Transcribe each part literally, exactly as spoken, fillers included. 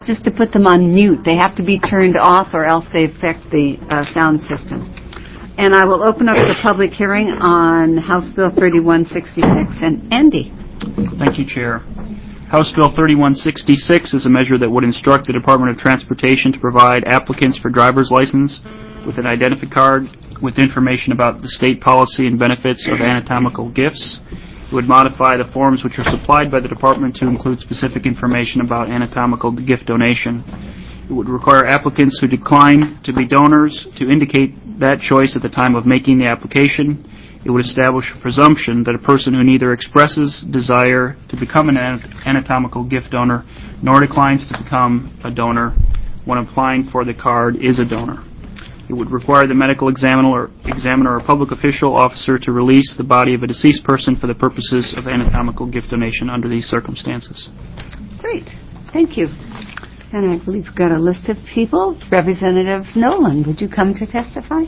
just to put them on mute. They have to be turned off or else they affect the uh, sound system. And I will open up the public hearing on House Bill thirty-one sixty-six. And Andy. Thank you, Chair. House Bill thirty-one sixty-six is a measure that would instruct the Department of Transportation to provide applicants for driver's license with an identity card with information about the state policy and benefits of anatomical gifts. It would modify the forms which are supplied by the Department to include specific information about anatomical gift donation. It would require applicants who decline to be donors to indicate that choice at the time of making the application. It would establish a presumption that a person who neither expresses desire to become an anatomical gift donor nor declines to become a donor when applying for the card is a donor. It would require the medical examiner or, examiner or public official officer to release the body of a deceased person for the purposes of anatomical gift donation under these circumstances. Great. Thank you. And I believe we've got a list of people. Representative Nolan, would you come to testify?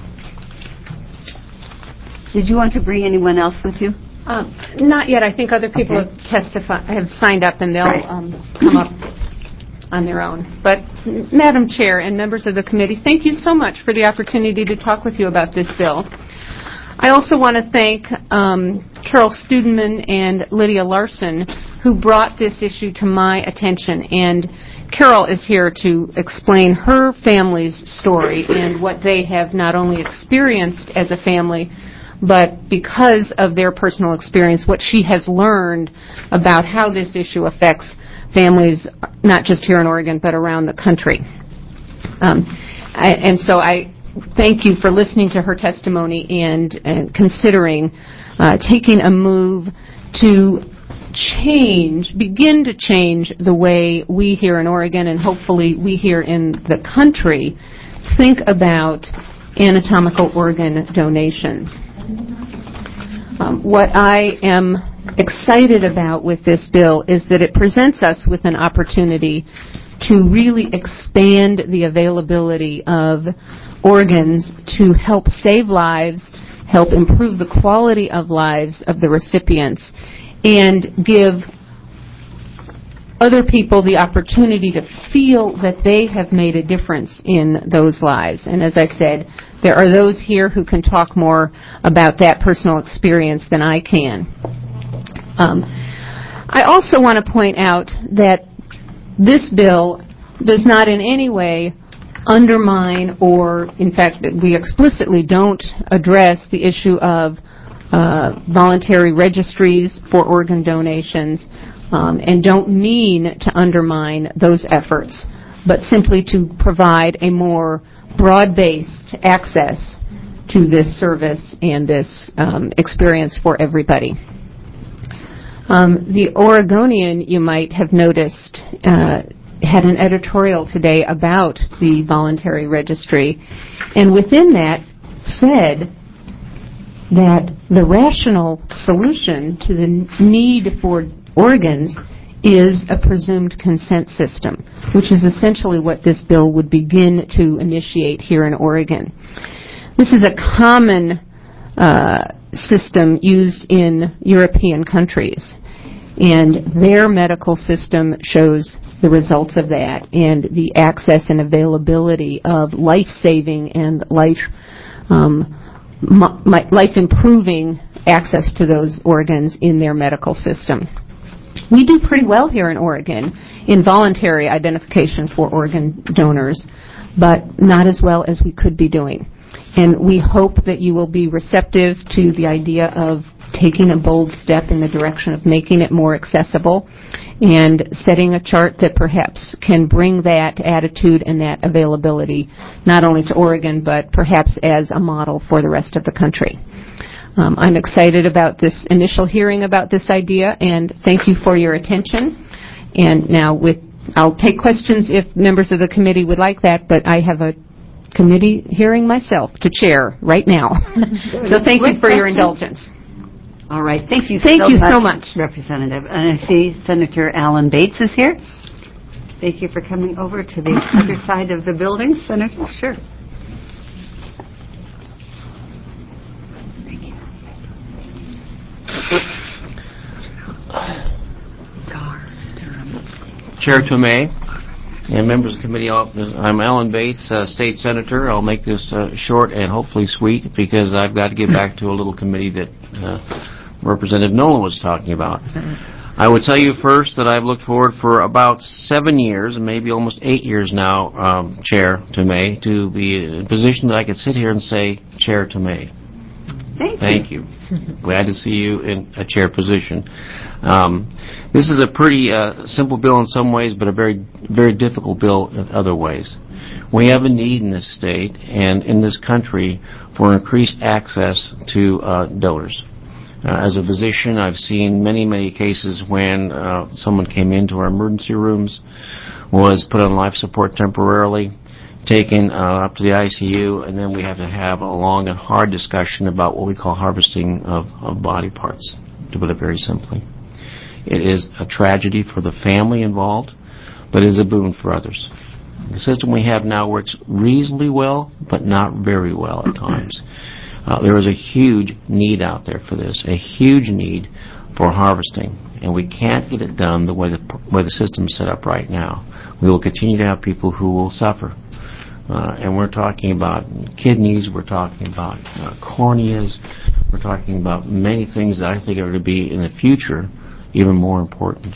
Did you want to bring anyone else with you? Um, not yet. I think other people Okay. have testified, have signed up, and they'll Right. um, come up on their own. But, Madam Chair and members of the committee, thank you so much for the opportunity to talk with you about this bill. I also want to thank um, Carol Studeman and Lydia Larson, who brought this issue to my attention. And Carol is here to explain her family's story and what they have not only experienced as a family, but because of their personal experience, what she has learned about how this issue affects families, not just here in Oregon, but around the country. Um, I, and so I thank you for listening to her testimony and, and considering uh, taking a move to change, begin to change the way we here in Oregon and hopefully we here in the country think about anatomical organ donations. Um, what I am excited about with this bill is that it presents us with an opportunity to really expand the availability of organs to help save lives, help improve the quality of lives of the recipients, and give other people the opportunity to feel that they have made a difference in those lives. And as I said, there are those here who can talk more about that personal experience than I can. Um, I also want to point out that this bill does not in any way undermine or, in fact, we explicitly don't address the issue of uh, voluntary registries for organ donations um, and don't mean to undermine those efforts, but simply to provide a more broad-based access to this service and this um, experience for everybody. Um, the Oregonian, you might have noticed, uh, had an editorial today about the voluntary registry, and within that said that the rational solution to the need for organs is a presumed consent system, which is essentially what this bill would begin to initiate here in Oregon. This is a common uh, system used in European countries, and their medical system shows the results of that and the access and availability of life-saving and life um, life-improving access to those organs in their medical system. We do pretty well here in Oregon in voluntary identification for organ donors, but not as well as we could be doing. And we hope that you will be receptive to the idea of taking a bold step in the direction of making it more accessible and setting a chart that perhaps can bring that attitude and that availability not only to Oregon, but perhaps as a model for the rest of the country. Um, I'm excited about this initial hearing about this idea, and thank you for your attention. And now with, I'll take questions if members of the committee would like that, but I have a committee hearing myself to chair right now. So thank you for your indulgence. All right. Thank you Thank so you much, so much, Representative. And I see Senator Alan Bates is here. Thank you for coming over to the other side of the building, Senator. Sure. Thank you. Chair Tomei, And members of the committee, I'm Alan Bates, uh, State Senator. I'll make this uh, short and hopefully sweet because I've got to get back to a little committee that uh, Representative Nolan was talking about. I would tell you first that I've looked forward for about seven years, and maybe almost eight years now, um, Chair Tomei, to be in a position that I could sit here and say, Chair Tomei. Thank, Thank you. you. Glad to see you in a chair position. Um, this is a pretty uh, simple bill in some ways, but a very, very difficult bill in other ways. We have a need in this state and in this country for increased access to uh, donors. Uh, as a physician, I've seen many, many cases when uh, someone came into our emergency rooms, was put on life support temporarily, taken uh, up to the I C U, and then we have to have a long and hard discussion about what we call harvesting of, of body parts, to put it very simply. It is a tragedy for the family involved, but it is a boon for others. The system we have now works reasonably well, but not very well at times. Uh, there is a huge need out there for this, a huge need for harvesting, and we can't get it done the way the, way the system is set up right now. We will continue to have people who will suffer. Uh, and we're talking about kidneys, we're talking about uh, corneas, we're talking about many things that I think are going to be in the future even more important.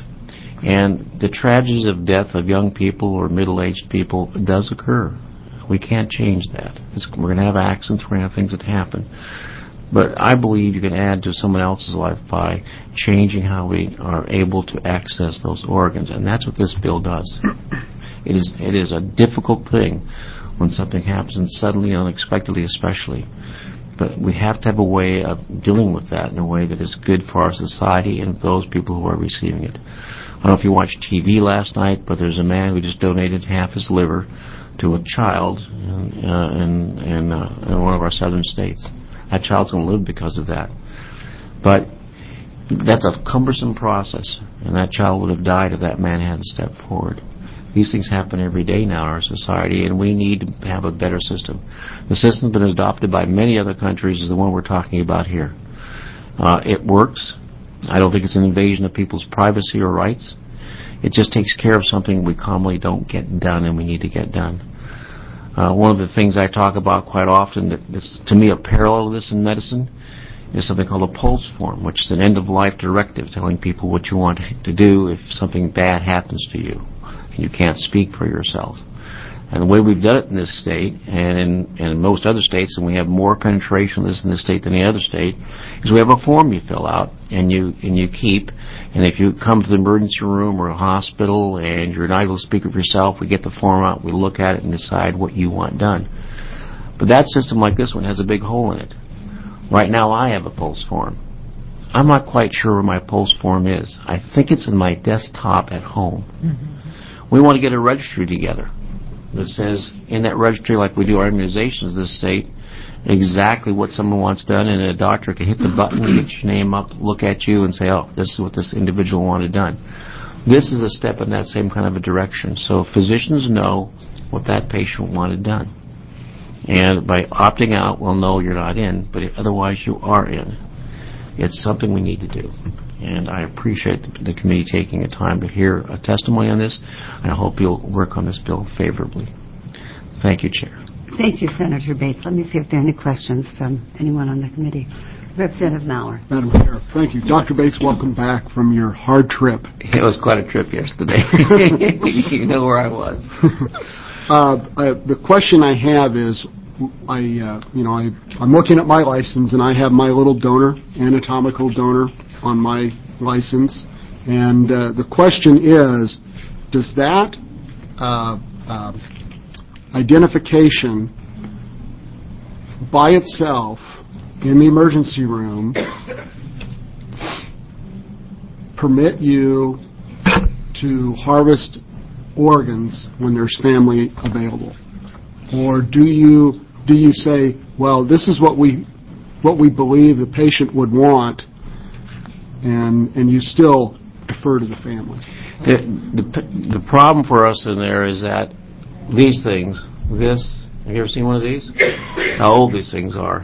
And the tragedies of death of young people or middle-aged people does occur. We can't change that. It's, we're going to have accidents, we're going to have things that happen. But I believe you can add to someone else's life by changing how we are able to access those organs, and that's what this bill does. It is, it is a difficult thing when something happens, and suddenly, unexpectedly especially. But we have to have a way of dealing with that in a way that is good for our society and those people who are receiving it. I don't know if you watched T V last night, but there's a man who just donated half his liver to a child in, uh, in, in, uh, in one of our southern states. That child's going to live because of that. But that's a cumbersome process, and that child would have died if that man hadn't stepped forward. These things happen every day now in our society, and we need to have a better system. The system that's been adopted by many other countries is the one we're talking about here. Uh, it works. I don't think it's an invasion of people's privacy or rights. It just takes care of something we commonly don't get done and we need to get done. Uh, one of the things I talk about quite often that is, to me, a parallel to this in medicine is something called a PULSE form, which is an end-of-life directive telling people what you want to do if something bad happens to you. You can't speak for yourself. And the way we've done it in this state, and in, and in most other states, and we have more penetration of this in this state than any other state, is we have a form you fill out and you and you keep. And if you come to the emergency room or a hospital and you're not able to speak for yourself, we get the form out, we look at it, and decide what you want done. But that system like this one has a big hole in it. Right now, I have a PULSE form. I'm not quite sure where my PULSE form is. I think it's in my desktop at home. Mm-hmm. We want to get a registry together that says, in that registry, like we do our immunizations in this state, exactly what someone wants done, and a doctor can hit the button, get your name up, look at you, and say, oh, this is what this individual wanted done. This is a step in that same kind of a direction. So physicians know what that patient wanted done. And by opting out, we'll know you're not in, but otherwise you are in. It's something we need to do. And I appreciate the, the committee taking the time to hear a testimony on this, and I hope you'll work on this bill favorably. Thank you, Chair. Thank you, Senator Bates. Let me see if there are any questions from anyone on the committee. Representative Maurer. Madam Chair, thank you. Doctor Bates, welcome back from your hard trip. It was quite a trip yesterday. You know where I was. uh, I, the question I have is, I, uh, you know, I, I'm looking at my license, and I have my little donor, anatomical donor, on my license, and uh, the question is, does that uh, uh, identification by itself in the emergency room permit you to harvest organs when there's family available? Or do you do you say, well, this is what we what we believe the patient would want, and and you still defer to the family? The, the the problem for us in there is that these things, this, have you ever seen one of these? How old these things are.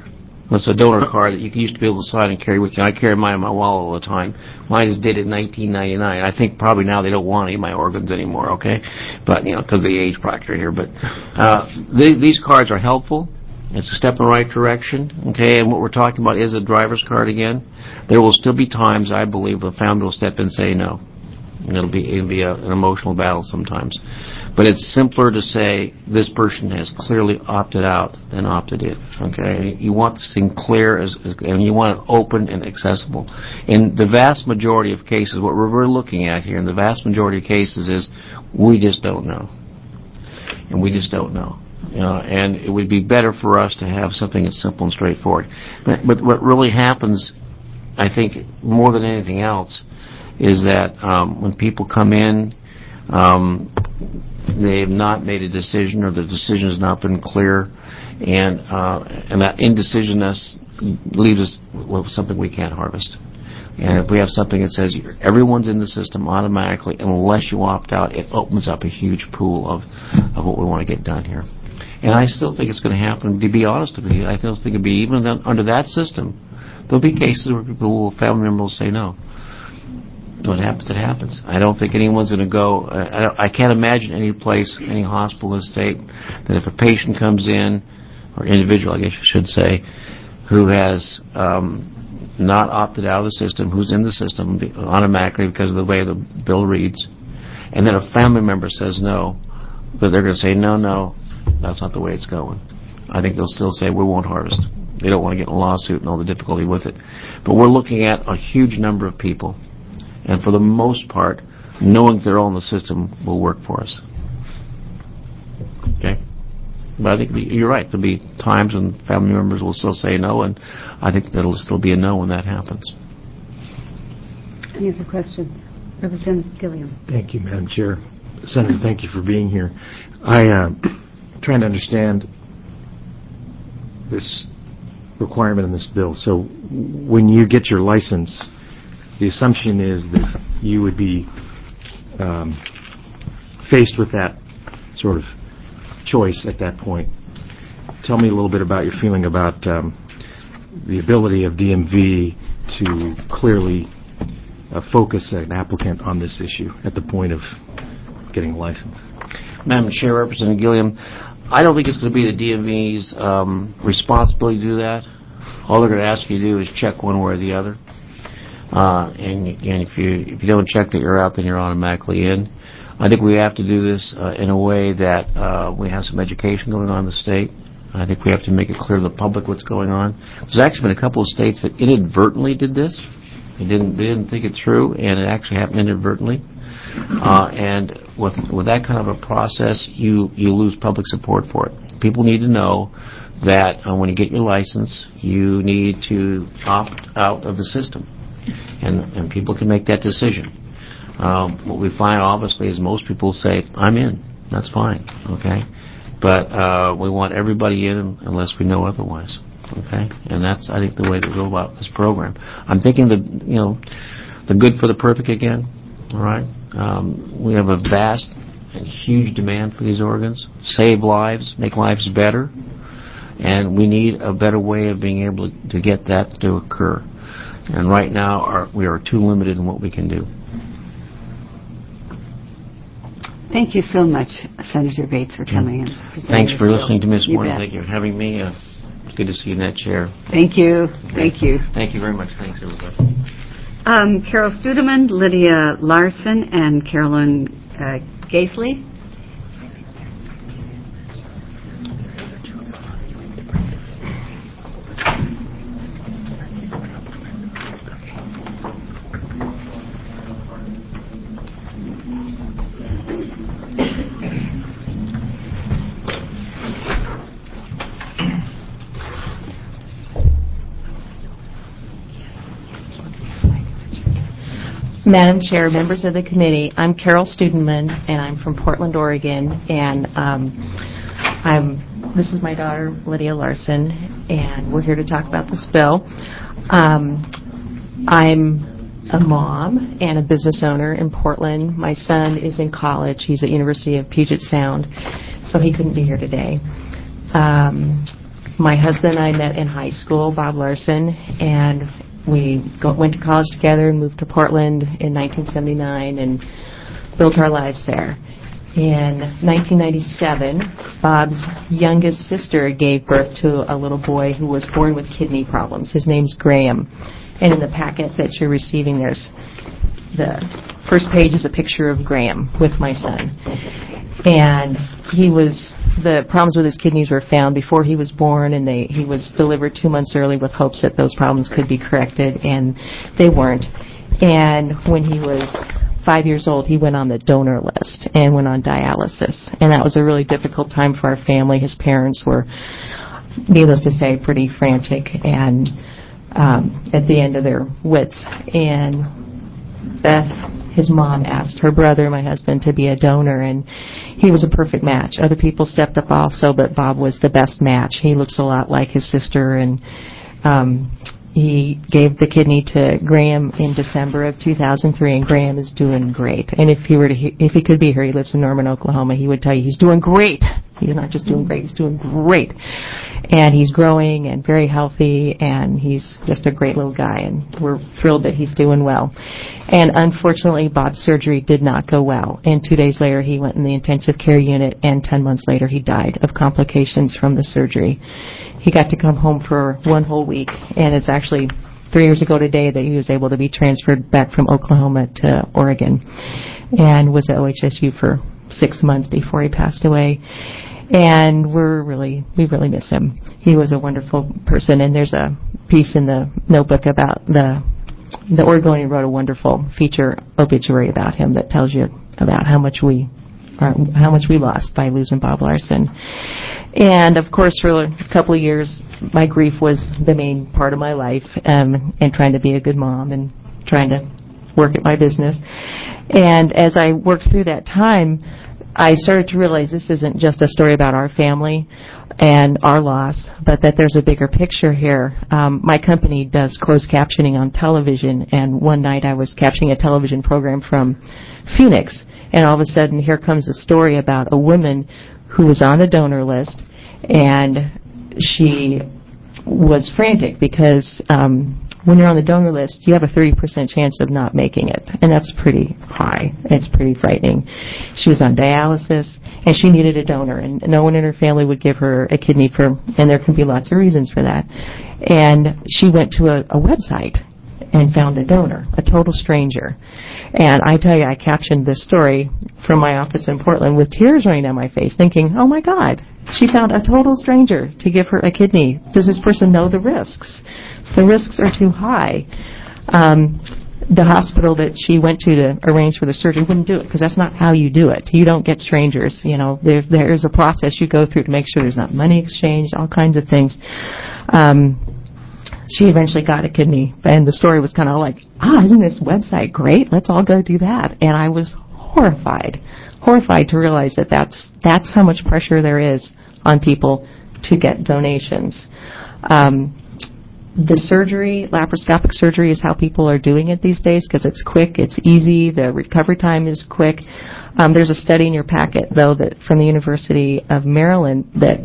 It's a donor card that you used to be able to sign and carry with you. I carry mine in my wallet all the time. Mine is dated nineteen ninety-nine. I think probably now they don't want any of my organs anymore, okay? But, you know, because of the age factor here. But uh, these, these cards are helpful. It's a step in the right direction, okay? And what we're talking about is a driver's card again. There will still be times, I believe, the family will step in and say no. And it'll be, it'll be a, an emotional battle sometimes. But it's simpler to say this person has clearly opted out than opted in, okay? You want this thing clear, as, as, and you want it open and accessible. In the vast majority of cases, what we're, we're looking at here, in the vast majority of cases, is we just don't know. And we just don't know. You know, and it would be better for us to have something that's simple and straightforward. But, but what really happens, I think, more than anything else, is that um, when people come in, um, they have not made a decision, or the decision has not been clear, and uh, and that indecisionness leaves us with something we can't harvest. And if we have something that says everyone's in the system automatically, unless you opt out, it opens up a huge pool of, of what we want to get done here. And I still think it's going to happen. To be honest with you, I still think it'll be even under that system, there'll be cases where people will, family members will say no. What happens, it happens. I don't think anyone's going to go. Uh, I, don't, I can't imagine any place, any hospital in the state, that if a patient comes in, or individual, I guess you should say, who has um, not opted out of the system, who's in the system automatically because of the way the bill reads, and then a family member says no, that they're going to say no, no. That's not the way it's going. I think they'll still say we won't harvest. They don't want to get in a lawsuit and all the difficulty with it. But we're looking at a huge number of people. And for the most part, knowing they're all in the system will work for us. Okay? But I think the, you're right. There'll be times when family members will still say no, and I think that'll still be a no when that happens. Any other questions? Representative Gilliam. Thank you, Madam Chair. Senator, thank you for being here. I... Uh, trying to understand this requirement in this bill. So when you get your license, the assumption is that you would be um, faced with that sort of choice at that point. Tell me a little bit about your feeling about um, the ability of D M V to clearly uh, focus an applicant on this issue at the point of getting a license. Madam Chair, Representative Gilliam, I don't think it's going to be the D M V's um, responsibility to do that. All they're going to ask you to do is check one way or the other. Uh, and, and if you if you don't check that you're out, then you're automatically in. I think we have to do this uh, in a way that uh, we have some education going on in the state. I think we have to make it clear to the public what's going on. There's actually been a couple of states that inadvertently did this. They didn't they didn't think it through, and it actually happened inadvertently. Uh, and with with that kind of a process, you, you lose public support for it. People need to know that uh, when you get your license, you need to opt out of the system. And, and people can make that decision. Um, what we find, obviously, is most people say, I'm in. That's fine, okay? But uh, we want everybody in unless we know otherwise, okay? And that's, I think, the way to go about this program. I'm thinking the, you know, the good for the perfect again, all right? Um, we have a vast and huge demand for these organs. Save lives, make lives better, and we need a better way of being able to, to get that to occur. And right now, our, we are too limited in what we can do. Thank you so much, Senator Bates, for coming in. Thanks for listening to me this You morning. bet. Thank you for having me. Uh, it's good to see you in that chair. Thank you. Thank you. Thank you very much. Thanks, everybody. Um, Carol Studeman, Lydia Larson, and Carolyn uh, Gaisley. Madam Chair, members of the committee, I'm Carol Studenman, and I'm from Portland, Oregon, and um, I'm. This is my daughter, Lydia Larson, and we're here to talk about this bill. Um, I'm a mom and a business owner in Portland. My son is in college. He's at University of Puget Sound, so he couldn't be here today. Um, my husband and I met in high school, Bob Larson, and we go, went to college together and moved to Portland in nineteen seventy-nine and built our lives there. In nineteen ninety-seven, Bob's youngest sister gave birth to a little boy who was born with kidney problems. His name's Graham. And in the packet that you're receiving, there's the first page is a picture of Graham with my son. And he was, the problems with his kidneys were found before he was born, and they, he was delivered two months early with hopes that those problems could be corrected, and they weren't. And when he was five years old, he went on the donor list and went on dialysis. And that was a really difficult time for our family. His parents were, needless to say, pretty frantic and um, at the end of their wits. And Beth, his mom, asked her brother, my husband, to be a donor, and he was a perfect match. Other people stepped up also, but Bob was the best match. He looks a lot like his sister, and um, he gave the kidney to Graham in December of two thousand three, and Graham is doing great. And if he were to, if he could be here, he lives in Norman, Oklahoma, he would tell you he's doing great. He's not just doing great, he's doing great. And he's growing and very healthy, and he's just a great little guy, and we're thrilled that he's doing well. And unfortunately, Bob's surgery did not go well. And two days later, he went in the intensive care unit, and ten months later, he died of complications from the surgery. He got to come home for one whole week, and it's actually three years ago today that he was able to be transferred back from Oklahoma to Oregon, and was at O H S U for six months before he passed away. And we're really, we really miss him. He was a wonderful person, and there's a piece in the notebook about the, the Oregonian wrote a wonderful feature obituary about him that tells you about how much we, or how much we lost by losing Bob Larson. And of course, for a couple of years, my grief was the main part of my life, um, and trying to be a good mom and trying to work at my business. And as I worked through that time, I started to realize this isn't just a story about our family and our loss, but that there's a bigger picture here. Um, my company does closed captioning on television, and one night I was captioning a television program from Phoenix, and all of a sudden here comes a story about a woman who was on the donor list, and she was frantic because um, when you're on the donor list, you have a thirty percent chance of not making it, and that's pretty high. It's pretty frightening. She was on dialysis, and she needed a donor, and no one in her family would give her a kidney for, and there can be lots of reasons for that. And she went to a, a website and found a donor, a total stranger. And I tell you, I captioned this story from my office in Portland with tears running down my face, thinking, oh my God, she found a total stranger to give her a kidney. Does this person know the risks? The risks are too high. Um, the hospital that she went to to arrange for the surgery wouldn't do it, because that's not how you do it. You don't get strangers. You know, there, there's a process you go through to make sure there's not money exchanged, all kinds of things. Um, she eventually got a kidney, and the story was kind of like, ah, isn't this website great? Let's all go do that. And I was horrified, horrified to realize that that's, that's how much pressure there is on people to get donations. Um, The surgery, laparoscopic surgery, is how people are doing it these days because it's quick, it's easy, the recovery time is quick. Um, there's a study in your packet, though, that from the University of Maryland that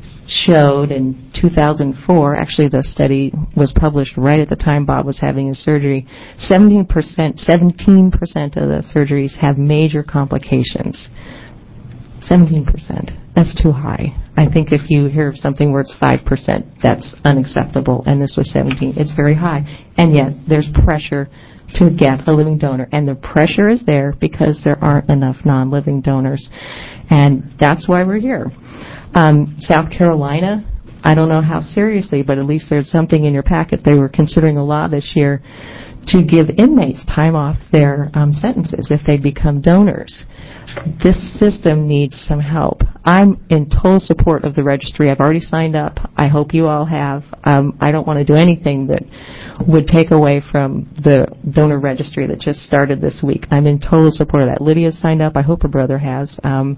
showed in two thousand four, actually the study was published right at the time Bob was having his surgery, seventeen percent, seventeen percent of the surgeries have major complications. seventeen percent. That's too high. I think if you hear of something where it's five percent, that's unacceptable, and this was seventeen. It's very high. And yet, there's pressure to get a living donor, and the pressure is there because there aren't enough non-living donors, and that's why we're here. Um, South Carolina, I don't know how seriously, but at least there's something in your packet. They were considering a law this year to give inmates time off their um, sentences if they become donors. This system needs some help. I'm in total support of the registry. I've already signed up. I hope you all have. Um, I don't want to do anything that would take away from the donor registry that just started this week. I'm in total support of that. Lydia's signed up. I hope her brother has. Um,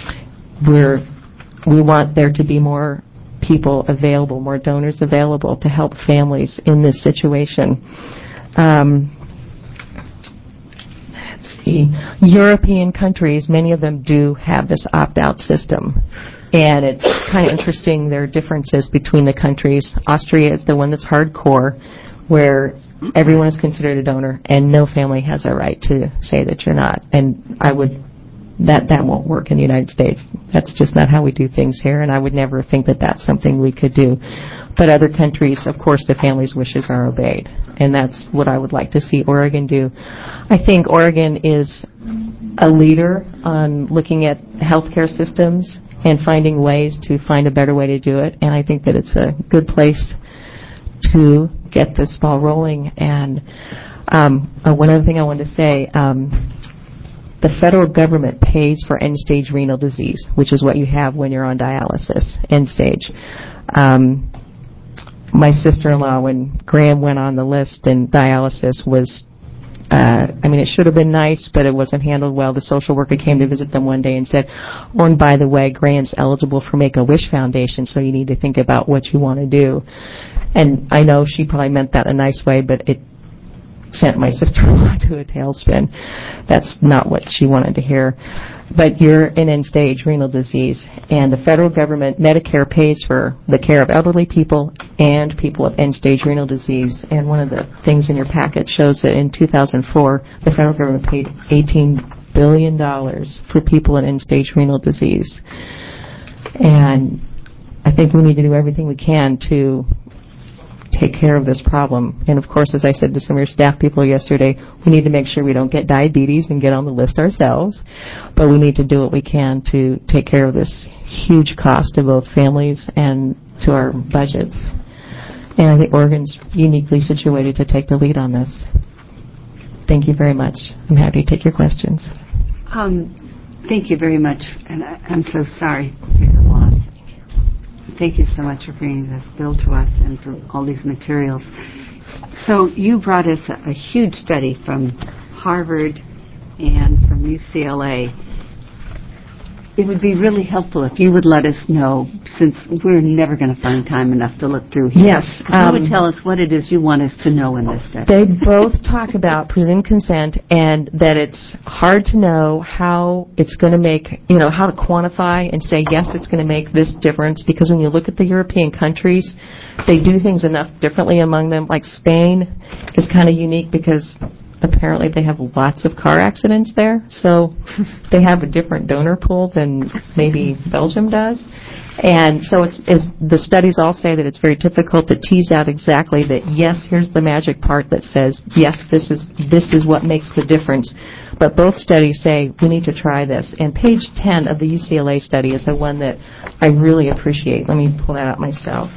we're, we want there to be more people available, more donors available to help families in this situation. Um, let's see. European countries, many of them do have this opt-out system. And it's kind of interesting, there are differences between the countries. Austria is the one that's hardcore, where everyone is considered a donor, and no family has a right to say that you're not. And I would, that that won't work in the United States. That's just not how we do things here, and I would never think that that's something we could do. But other countries, of course, the family's wishes are obeyed, and that's what I would like to see Oregon do. I think Oregon is a leader on looking at healthcare systems and finding ways to find a better way to do it, and I think that it's a good place to get this ball rolling. And um, uh, one other thing I wanted to say, um, the federal government pays for end-stage renal disease, which is what you have when you're on dialysis, end-stage. Um, my sister-in-law, when Graham went on the list and dialysis was, uh, I mean, it should have been nice, but it wasn't handled well. The social worker came to visit them one day and said, oh, and by the way, Graham's eligible for Make-A-Wish Foundation, so you need to think about what you want to do. And I know she probably meant that in a nice way, but it sent my sister-in-law to a tailspin. That's not what she wanted to hear. But you're in end-stage renal disease, and the federal government, Medicare, pays for the care of elderly people and people with end-stage renal disease. And one of the things in your packet shows that in two thousand four, the federal government paid eighteen billion dollars for people in end-stage renal disease. And I think we need to do everything we can to take care of this problem. And of course, as I said to some of your staff people yesterday, we need to make sure we don't get diabetes and get on the list ourselves, but we need to do what we can to take care of this huge cost to both families and to our budgets. And I think Oregon's uniquely situated to take the lead on this. Thank you very much. I'm happy to take your questions. Um, thank you very much, and I, I'm so sorry for your loss. Thank you so much for bringing this bill to us and for all these materials. So you brought us a, a huge study from Harvard and from U C L A. It would be really helpful if you would let us know, since we're never going to find time enough to look through here. Yes. If you um, would tell us what it is you want us to know in this study. They both talk about presumed consent and that it's hard to know how it's going to make, you know, how to quantify and say, yes, it's going to make this difference, because when you look at the European countries, they do things enough differently among them. Like Spain is kind of unique because apparently they have lots of car accidents there, so they have a different donor pool than maybe Belgium does. And so it's, it's, the studies all say that it's very difficult to tease out exactly that, yes, here's the magic part that says, yes, this is this is what makes the difference. But both studies say we need to try this. And page ten of the U C L A study is the one that I really appreciate. Let me pull that out myself.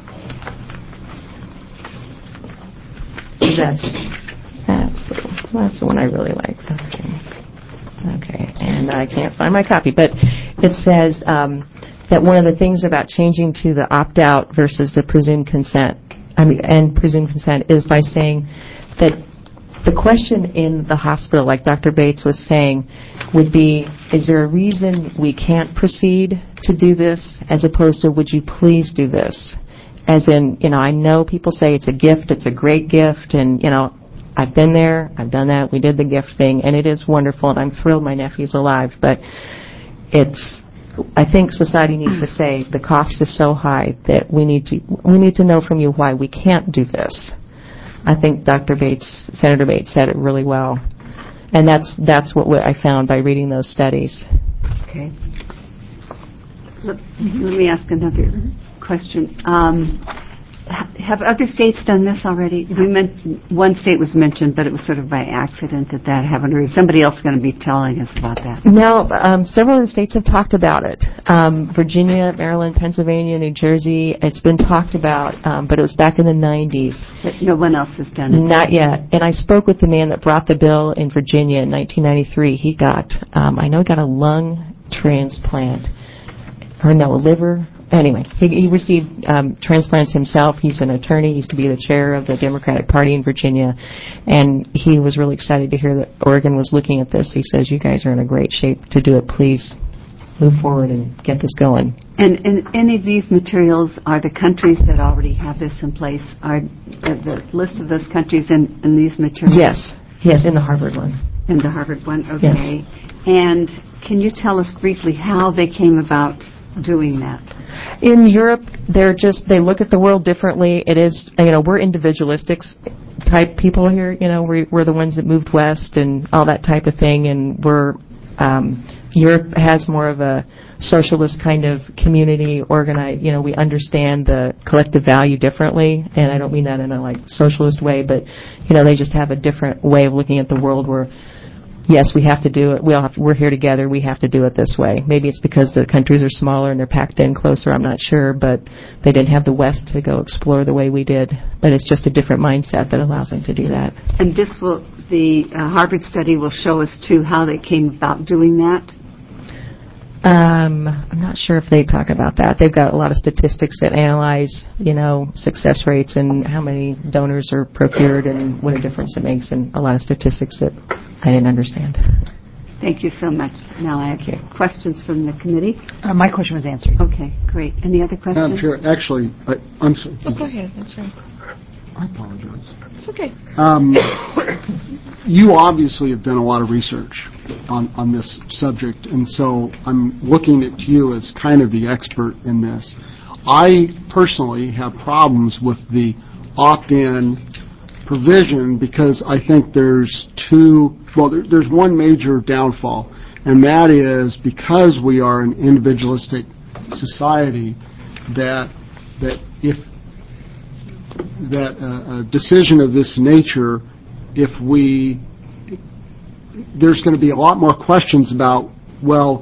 That's That's the, that's the one I really like. Okay. Okay, and I can't find my copy, but it says um, that one of the things about changing to the opt-out versus the presumed consent, I mean, and presumed consent, is by saying that the question in the hospital, like Doctor Bates was saying, would be, is there a reason we can't proceed to do this, as opposed to, would you please do this? As in, you know, I know people say it's a gift, it's a great gift, and, you know, I've been there, I've done that, we did the gift thing, and it is wonderful, and I'm thrilled my nephew's alive, but it's, I think society needs to say the cost is so high that we need to, we need to know from you why we can't do this. I think Doctor Bates, Senator Bates said it really well, and that's, that's what I found by reading those studies. Okay. Let, let me ask another question. Um, Have other states done this already? We meant, one state was mentioned, but it was sort of by accident that that happened, or is somebody else going to be telling us about that? No, um, several of the states have talked about it. Um, Virginia, Maryland, Pennsylvania, New Jersey, it's been talked about, um, but it was back in the nineties. But no one else has done it? Not yet. And I spoke with the man that brought the bill in Virginia in nineteen ninety-three. He got, um, I know he got a lung transplant, or no, a liver. Anyway, he, he received um, transplants himself. He's an attorney. He used to be the chair of the Democratic Party in Virginia. And he was really excited to hear that Oregon was looking at this. He says, you guys are in a great shape to do it. Please move forward and get this going. And, and any of these materials, are the countries that already have this in place, are, are the list of those countries in, in these materials? Yes. Yes, in the Harvard one. In the Harvard one? Okay. Yes. And can you tell us briefly how they came about doing that? In Europe, they're just, they look at the world differently. It is, you know, we're individualistic type people here. You know, we're, we're the ones that moved west and all that type of thing. And we're, um, Europe has more of a socialist kind of community organized. You know, we understand the collective value differently. And I don't mean that in a, like, socialist way, but, you know, they just have a different way of looking at the world where, yes, we have to do it. We all have to, we're here together. We have to do it this way. Maybe it's because the countries are smaller and they're packed in closer. I'm not sure, but they didn't have the West to go explore the way we did. But it's just a different mindset that allows them to do that. And this will, the uh, Harvard study will show us too how they came about doing that. Um, I'm not sure if they talk about that. They've got a lot of statistics that analyze, you know, success rates and how many donors are procured and what a difference it makes, and a lot of statistics that I didn't understand. Thank you so much. Now I have questions from the committee. Uh, my question was answered. Okay, great. Any other questions? Madam Chair, actually, I, I'm sorry. Oh, go ahead. That's right. I apologize. It's okay. Um, you obviously have done a lot of research on, on this subject, and so I'm looking at you as kind of the expert in this. I personally have problems with the opt-in provision because I think there's two, well, there, there's one major downfall, and that is because we are an individualistic society, that that if that uh, a decision of this nature, if we, there's going to be a lot more questions about, well,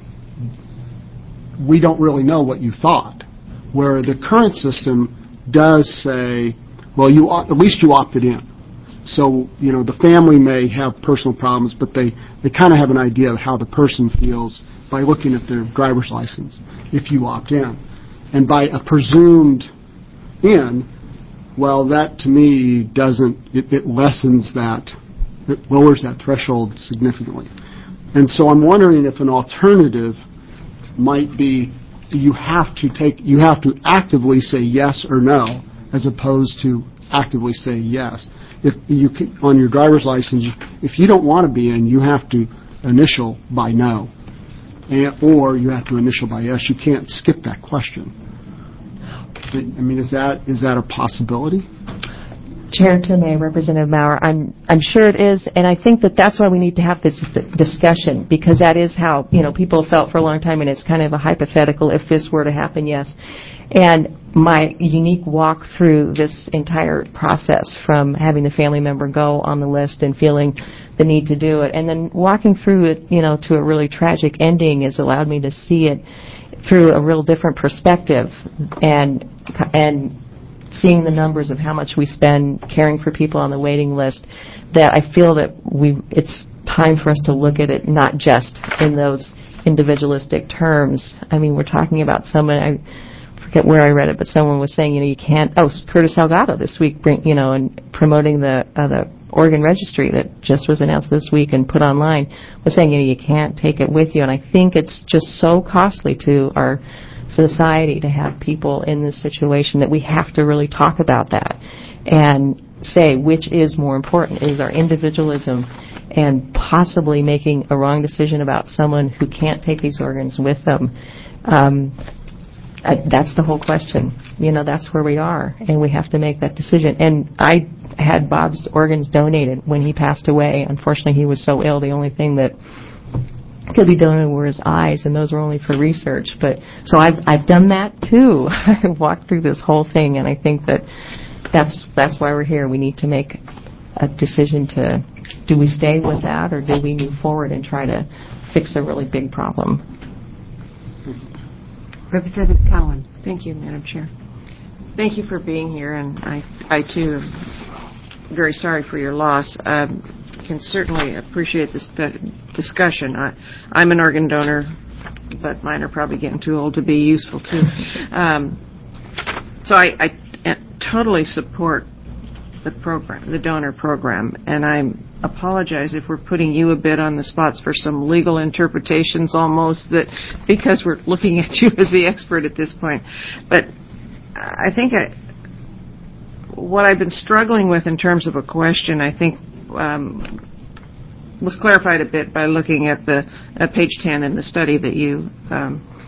we don't really know what you thought, where the current system does say, well, you at least you opted in. So, you know, the family may have personal problems, but they, they kind of have an idea of how the person feels by looking at their driver's license if you opt in. And by a presumed in, well, that to me doesn't, it, it lessens that, it lowers that threshold significantly. And so I'm wondering if an alternative might be you have to take, you have to actively say yes or no as opposed to actively say yes. If you can, on your driver's license, if you don't want to be in, you have to initial by no, and, or you have to initial by yes. You can't skip that question. I mean, is that is that a possibility? Chair Tomei, Representative Maurer, I'm I'm sure it is, and I think that that's why we need to have this d- discussion, because that is how, you know, people felt for a long time, and it's kind of a hypothetical, if this were to happen, yes. And my unique walk through this entire process, from having the family member go on the list and feeling the need to do it, and then walking through it, you know, to a really tragic ending, has allowed me to see it through a real different perspective, and and seeing the numbers of how much we spend caring for people on the waiting list, that I feel that we it's time for us to look at it not just in those individualistic terms. I mean, we're talking about someone, I forget where I read it, but someone was saying, you know, you can't, oh, Curtis Salgado this week, bring, you know, and promoting the uh, the Oregon Registry that just was announced this week and put online, was saying, you know, you can't take it with you. And I think it's just so costly to our society to have people in this situation that we have to really talk about that and say which is more important, is our individualism and possibly making a wrong decision about someone who can't take these organs with them. Um, I, that's the whole question. You know, that's where we are, and we have to make that decision. And I had Bob's organs donated when he passed away. Unfortunately, he was so ill, the only thing that could be donated were his eyes, and those were only for research. But so I've I've done that too. I walked through this whole thing, and I think that that's that's why we're here. We need to make a decision to, do we stay with that, or do we move forward and try to fix a really big problem? Representative Cowan. Thank you, Madam Chair. Thank you for being here, and I, I too am very sorry for your loss. I um, can certainly appreciate this discussion. I, I'm an organ donor, but mine are probably getting too old to be useful too. Um, so I, I totally support the program, the donor program, and I apologize if we're putting you a bit on the spots for some legal interpretations almost, that because we're looking at you as the expert at this point. But I think I, what I've been struggling with in terms of a question, I think um, was clarified a bit by looking at the at page ten in the study that you um,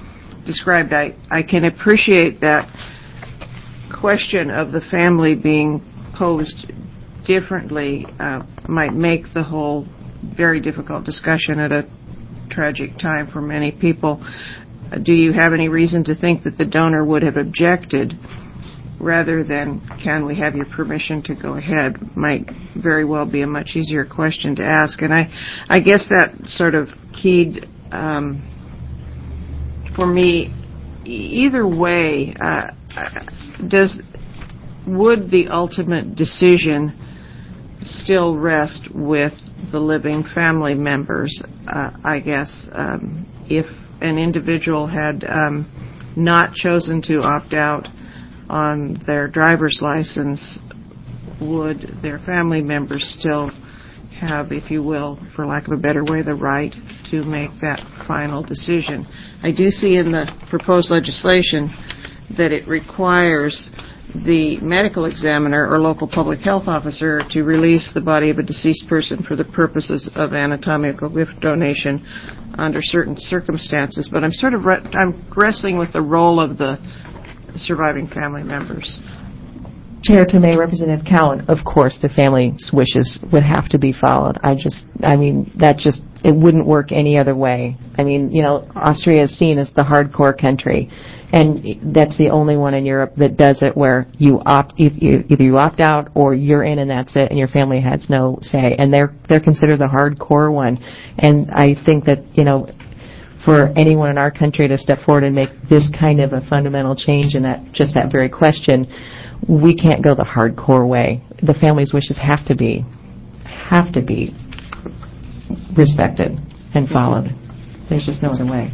described. I, I can appreciate that question of the family being posed differently uh, might make the whole very difficult discussion at a tragic time for many people. Uh, do you have any reason to think that the donor would have objected rather than, can we have your permission to go ahead, might very well be a much easier question to ask. And I, I guess that sort of keyed, um, for me, e- either way, uh, does, would the ultimate decision still rest with the living family members, uh, I guess, um, if an individual had um, not chosen to opt out on their driver's license, would their family members still have, if you will, for lack of a better way, the right to make that final decision? I do see in the proposed legislation that it requires the medical examiner or local public health officer to release the body of a deceased person for the purposes of anatomical gift donation under certain circumstances. But I'm sort of re- I'm wrestling with the role of the surviving family members. Chair Tomei, Representative Cowan, of course the family's wishes would have to be followed. I just, I mean, that just, it wouldn't work any other way. I mean, you know, Austria is seen as the hardcore country, and that's the only one in Europe that does it where you opt, either you opt out or you're in and that's it, and your family has no say. And they're, they're considered the hardcore one. And I think that, you know, for anyone in our country to step forward and make this kind of a fundamental change in that, just that very question, we can't go the hardcore way. The family's wishes have to be, have to be respected and followed. There's just no other way.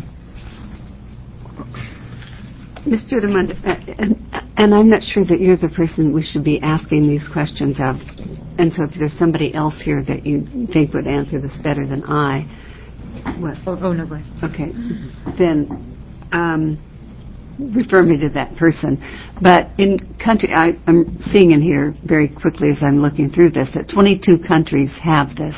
Mister Demond, uh, and, and I'm not sure that you're the person we should be asking these questions of. And so if there's somebody else here that you think would answer this better than I, what? Oh, oh no, go ahead. Okay. Then um, refer me to that person. But in country, I, I'm seeing in here very quickly as I'm looking through this that twenty-two countries have this.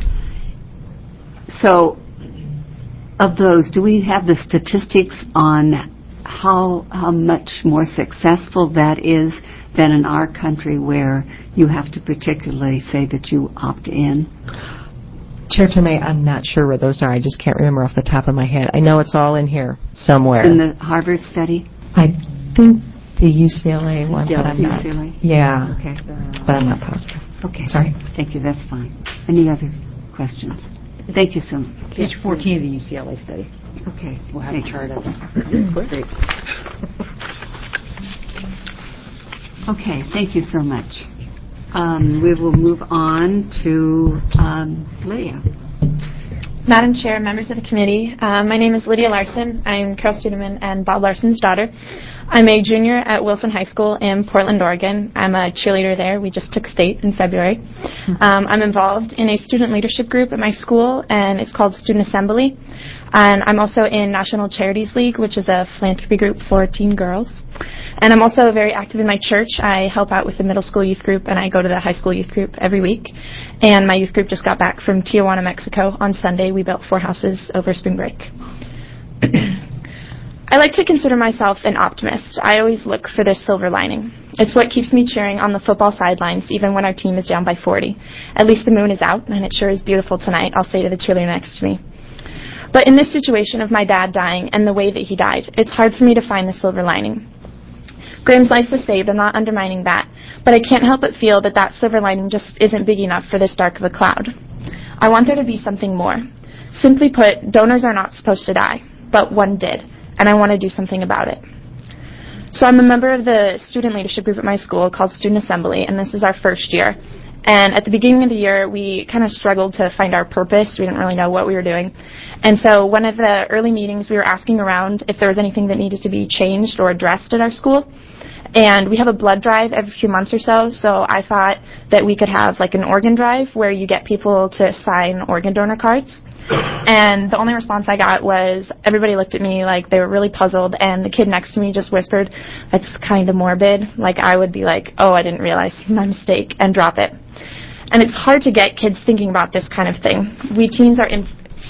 So of those, do we have the statistics on how how much more successful that is than in our country where you have to particularly say that you opt in? Chair Tomei, I'm not sure where those are. I just can't remember off the top of my head. I know it's all in here somewhere. In the Harvard study? I think the U C L A one, Yeah, but I'm not. U C L A? Yeah, Okay. but I'm not positive. Okay. Sorry. Thank you. That's fine. Any other questions? Thank you so much. Page fourteen of the U C L A study. Okay. We'll have Thank a chart you. of it. Great. Okay, thank you so much. Um, we will move on to um, Lydia. Madam Chair, members of the committee, uh, my name is Lydia Larson. I'm Carol Studeman and Bob Larson's daughter. I'm a junior at Wilson High School in Portland, Oregon. I'm a cheerleader there. We just took state in February. Um, I'm involved in a student leadership group at my school, and it's called Student Assembly. And I'm also in National Charities League, which is a philanthropy group for teen girls. And I'm also very active in my church. I help out with the middle school youth group, and I go to the high school youth group every week. And my youth group just got back from Tijuana, Mexico on Sunday. We built four houses over spring break. I like to consider myself an optimist. I always look for the silver lining. It's what keeps me cheering on the football sidelines, even when our team is down by forty. At least the moon is out, and it sure is beautiful tonight, I'll say to the cheerleader next to me. But in this situation of my dad dying and the way that he died, it's hard for me to find the silver lining. Graham's life was saved, I'm not undermining that, but I can't help but feel that that silver lining just isn't big enough for this dark of a cloud. I want there to be something more. Simply put, donors are not supposed to die, but one did, and I want to do something about it. So I'm a member of the student leadership group at my school called Student Assembly, and this is our first year. And at the beginning of the year, we kind of struggled to find our purpose. We didn't really know what we were doing. And so one of the early meetings, we were asking around if there was anything that needed to be changed or addressed at our school. And we have a blood drive every few months or so, so I thought that we could have like an organ drive where you get people to sign organ donor cards. And the only response I got was everybody looked at me like they were really puzzled, and the kid next to me just whispered, "That's kind of morbid." Like I would be like, "Oh, I didn't realize my mistake," and drop it. And it's hard to get kids thinking about this kind of thing. We teens are in,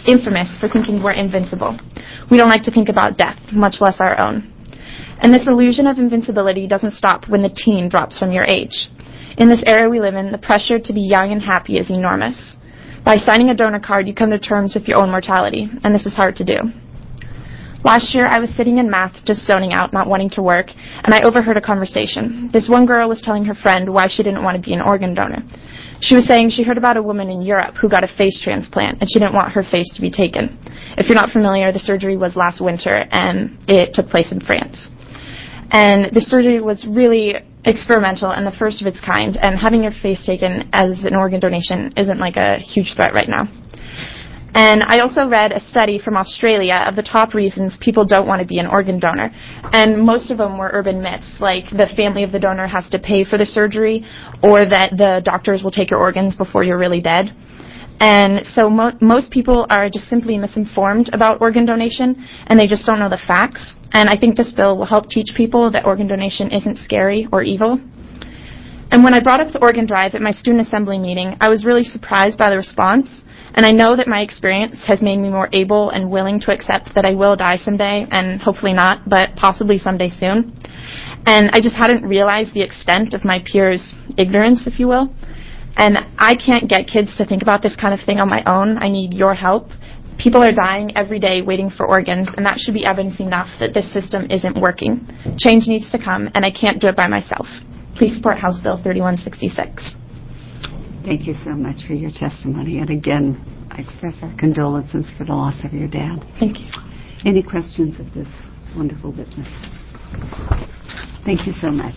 infamous for thinking we're invincible. We don't like to think about death, much less our own. And this illusion of invincibility doesn't stop when the teen drops from your age. In this era we live in, the pressure to be young and happy is enormous. By signing a donor card, you come to terms with your own mortality, and this is hard to do. Last year, I was sitting in math, just zoning out, not wanting to work, and I overheard a conversation. This one girl was telling her friend why she didn't want to be an organ donor. She was saying she heard about a woman in Europe who got a face transplant, and she didn't want her face to be taken. If you're not familiar, the surgery was last winter, and it took place in France. And the surgery was really experimental and the first of its kind, and having your face taken as an organ donation isn't like a huge threat right now. And I also read a study from Australia of the top reasons people don't want to be an organ donor. And most of them were urban myths, like the family of the donor has to pay for the surgery, or that the doctors will take your organs before you're really dead. And so mo- most people are just simply misinformed about organ donation, and they just don't know the facts. And I think this bill will help teach people that organ donation isn't scary or evil. And when I brought up the organ drive at my student assembly meeting, I was really surprised by the response. And I know that my experience has made me more able and willing to accept that I will die someday, and hopefully not, but possibly someday soon. And I just hadn't realized the extent of my peers' ignorance, if you will. And I can't get kids to think about this kind of thing on my own. I need your help. People are dying every day waiting for organs, and that should be evidence enough that this system isn't working. Change needs to come, and I can't do it by myself. Please support House Bill thirty-one sixty-six. Thank you so much for your testimony. And again, I express our condolences for the loss of your dad. Thank you. Any questions of this wonderful witness? Thank you so much.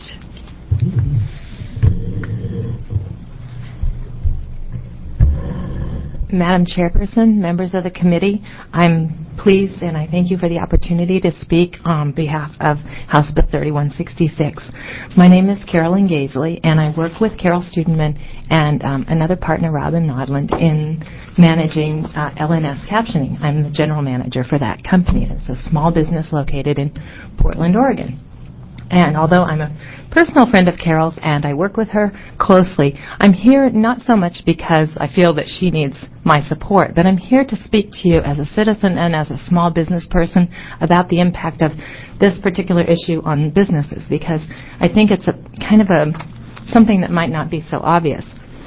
Madam Chairperson, members of the committee, I'm pleased and I thank you for the opportunity to speak on behalf of House Bill thirty-one sixty-six. My name is Carolyn Gaisley, and I work with Carol Studenman and um, another partner, Robin Nodland, in managing uh, L N S captioning. I'm the general manager for that company. It's a small business located in Portland, Oregon. And although I'm a personal friend of Carol's and I work with her closely, I'm here not so much because I feel that she needs my support, but I'm here to speak to you as a citizen and as a small business person about the impact of this particular issue on businesses, because I think it's a kind of a something that might not be so obvious.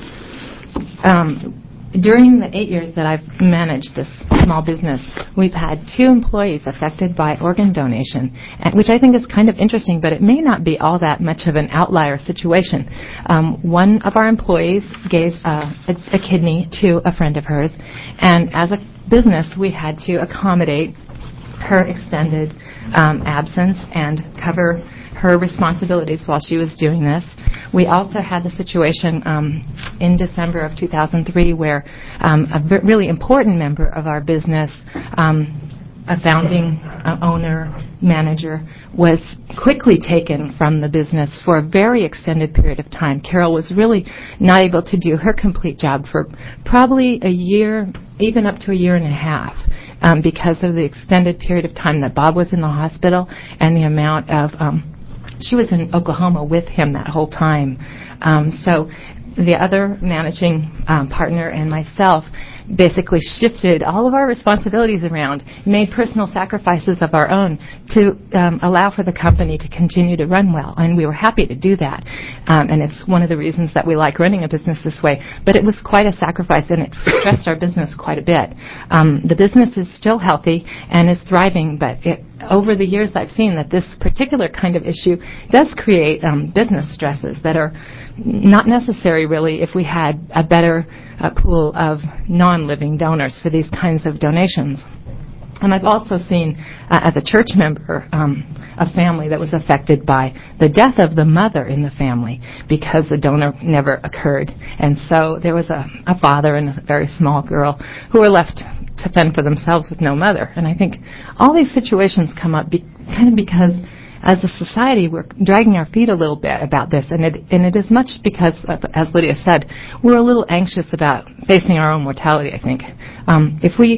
Um, During the eight years that I've managed this small business, we've had two employees affected by organ donation, which I think is kind of interesting, but it may not be all that much of an outlier situation. Um, one of our employees gave uh, a, a kidney to a friend of hers, and as a business, we had to accommodate her extended um, absence and cover her responsibilities while she was doing this. We also had the situation um, in December of two thousand three where um, a v- really important member of our business, um, a founding uh, owner, manager, was quickly taken from the business for a very extended period of time. Carol was really not able to do her complete job for probably a year, even up to a year and a half. Um, because of the extended period of time that Bob was in the hospital and the amount of um, she was in Oklahoma with him that whole time. Um, so the other managing um, partner and myself basically shifted all of our responsibilities around, made personal sacrifices of our own to um, allow for the company to continue to run well. And we were happy to do that. Um, and it's one of the reasons that we like running a business this way. But it was quite a sacrifice, and it stressed our business quite a bit. Um, the business is still healthy and is thriving, but it, over the years I've seen that this particular kind of issue does create um, business stresses that are not necessary, really, if we had a better uh, pool of non-living donors for these kinds of donations. And I've also seen, uh, as a church member, um, a family that was affected by the death of the mother in the family because the donor never occurred. And so there was a, a father and a very small girl who were left to fend for themselves with no mother. And I think all these situations come up be- kind of because as a society, we're dragging our feet a little bit about this, and it, and it is much because, as Lydia said, we're a little anxious about facing our own mortality, I think. Um, if we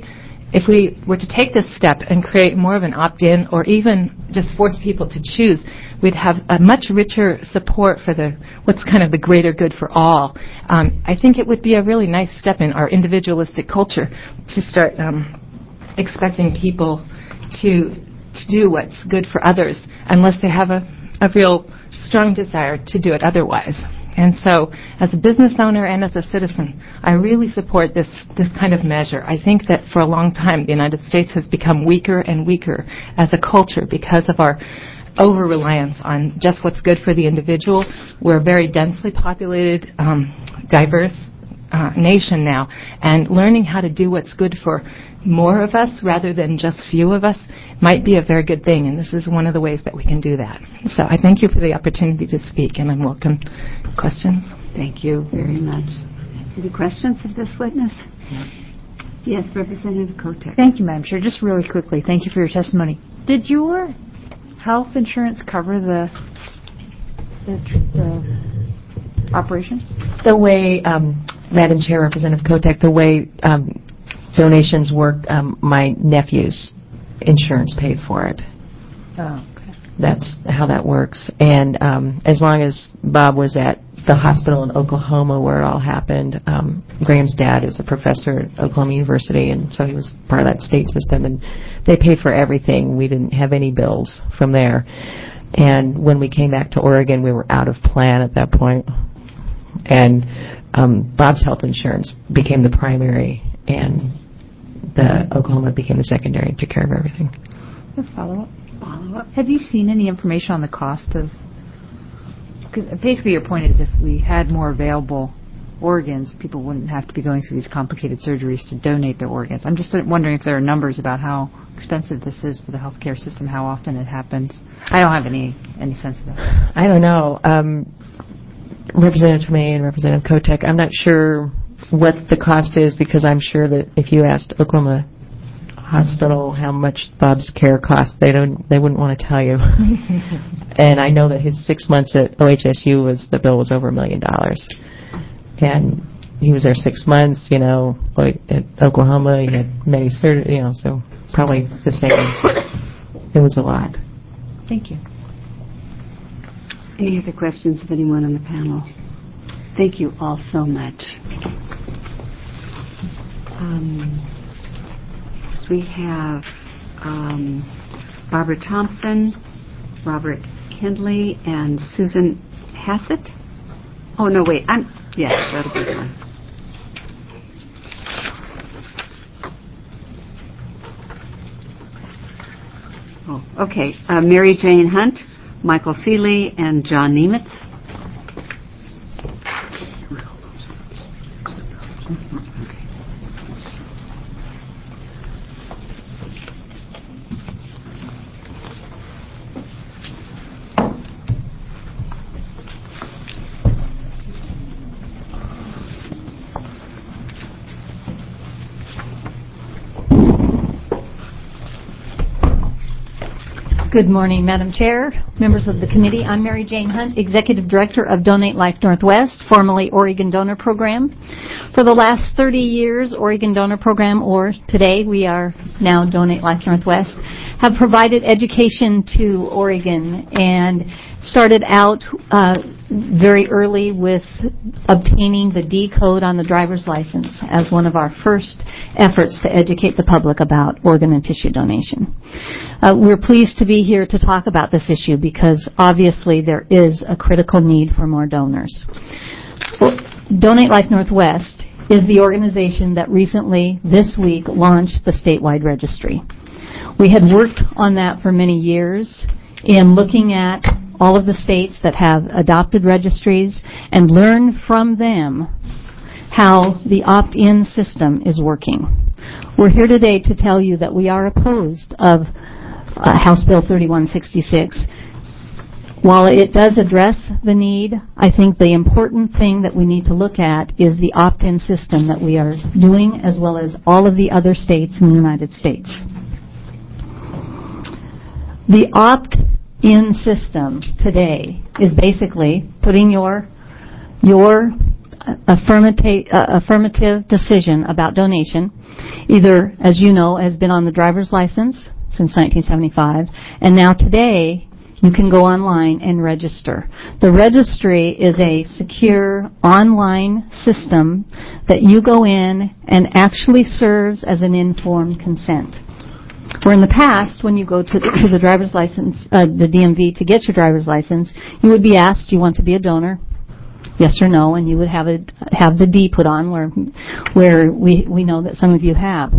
if we were to take this step and create more of an opt-in or even just force people to choose, we'd have a much richer support for the what's kind of the greater good for all. Um, I think it would be a really nice step in our individualistic culture to start um, expecting people to to do what's good for others unless they have a, a real strong desire to do it otherwise. And so, as a business owner and as a citizen, I really support this, this kind of measure. I think that for a long time, the United States has become weaker and weaker as a culture because of our over-reliance on just what's good for the individual. We're a very densely populated, um, diverse uh, nation now, and learning how to do what's good for more of us rather than just few of us might be a very good thing, and this is one of the ways that we can do that. So I thank you for the opportunity to speak, and I'm welcome questions. Thank you very much. Any questions of this witness? Yes, Representative Kotek. Thank you, Madam Chair. Just really quickly, thank you for your testimony. Did your health insurance cover the the, the operation? The way, um, Madam Chair, Representative Kotek, the way um, donations work, um, my nephew's insurance paid for it. Oh, okay. That's how that works. And um, as long as Bob was at the hospital in Oklahoma where it all happened, um, Graham's dad is a professor at Oklahoma University, and so he was part of that state system, and they paid for everything. We didn't have any bills from there. And when we came back to Oregon, we were out of plan at that point. And um, Bob's health insurance became the primary, and the Oklahoma became the secondary and took care of everything. A follow-up. Follow-up. Have you seen any information on the cost of? Because basically your point is, if we had more available organs, people wouldn't have to be going through these complicated surgeries to donate their organs. I'm just wondering if there are numbers about how expensive this is for the healthcare system, how often it happens. I don't have any any sense of that. I don't know. Um, Representative Tomei and Representative Kotek, I'm not sure what the cost is, because I'm sure that if you asked Oklahoma Hospital how much Bob's care cost, they don't they wouldn't want to tell you. And I know that his six months at O H S U was the bill was over a million dollars, and he was there six months. You know, at Oklahoma, he had many surgery. You know, so probably the same. It was a lot. Thank you. Any other questions of anyone on the panel? Thank you all so much. Um, next we have um, Barbara Thompson, Robert Hindley, and Susan Hassett. Oh, no, wait. I'm, yes, that'll be fine. Oh, okay. Uh, Mary Jane Hunt, Michael Seeley, and John Nemitz. Good morning, Madam Chair, members of the committee. I'm Mary Jane Hunt, Executive Director of Donate Life Northwest, formerly Oregon Donor Program. For the last thirty years, Oregon Donor Program, or today we are now Donate Life Northwest, have provided education to Oregon and started out uh, very early with obtaining the D code on the driver's license as one of our first efforts to educate the public about organ and tissue donation. Uh, we're pleased to be here to talk about this issue because obviously there is a critical need for more donors. Well, Donate Life Northwest is the organization that recently, this week, launched the statewide registry. We had worked on that for many years in looking at all of the states that have adopted registries and learn from them how the opt-in system is working. We're here today to tell you that we are opposed of uh, House Bill thirty-one sixty-six. While it does address the need, I think the important thing that we need to look at is the opt-in system that we are doing, as well as all of the other states in the United States. The opt-in system today is basically putting your your affirmative, uh, affirmative decision about donation, either, as you know, has been on the driver's license since nineteen seventy-five, and now today you can go online and register. The registry is a secure online system that you go in and actually serves as an informed consent. Where in the past, when you go to, to the driver's license, uh, the D M V to get your driver's license, you would be asked, do you want to be a donor? Yes or no, and you would have a, have the D put on where, where we, we know that some of you have.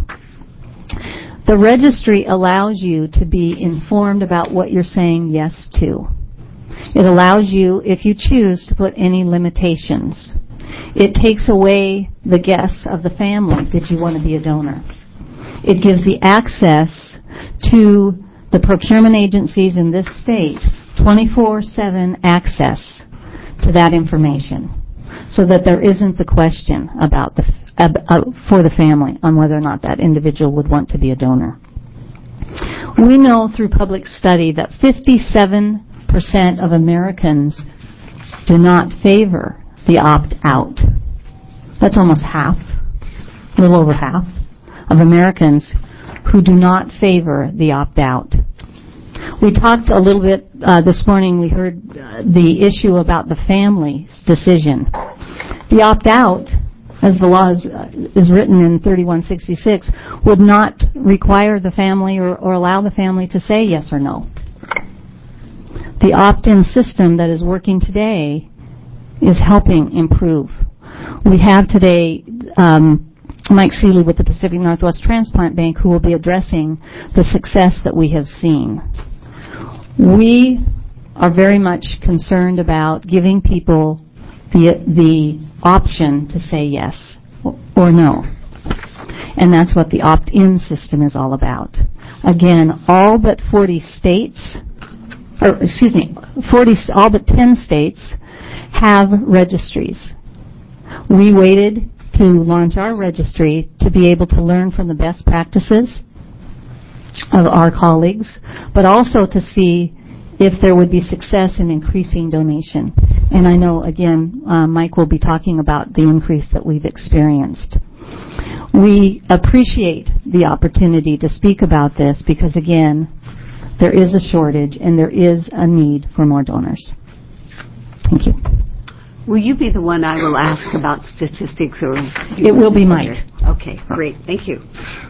The registry allows you to be informed about what you're saying yes to. It allows you, if you choose, to put any limitations. It takes away the guess of the family. Did you want to be a donor? It gives the access to the procurement agencies in this state, twenty-four seven access to that information, so that there isn't the question about the uh, for the family on whether or not that individual would want to be a donor. We know through public study that fifty-seven percent of Americans do not favor the opt-out. That's almost half, a little over half, of Americans who do not favor the opt-out. We talked a little bit uh, this morning, we heard uh, the issue about the family's decision. The opt-out, as the law is, uh, is written in thirty-one sixty-six, would not require the family or, or allow the family to say yes or no. The opt-in system that is working today is helping improve. We have today um, Mike Seeley with the Pacific Northwest Transplant Bank, who will be addressing the success that we have seen. We are very much concerned about giving people the the option to say yes or no. And that's what the opt-in system is all about. Again, all but forty states, or excuse me, forty, all but ten states have registries. We waited to launch our registry to be able to learn from the best practices of our colleagues, but also to see if there would be success in increasing donation. And I know, again, uh, Mike will be talking about the increase that we've experienced. We appreciate the opportunity to speak about this because, again, there is a shortage and there is a need for more donors. Thank you. Will you be the one I will ask about statistics, or it will be Mike? Okay, great. Thank you.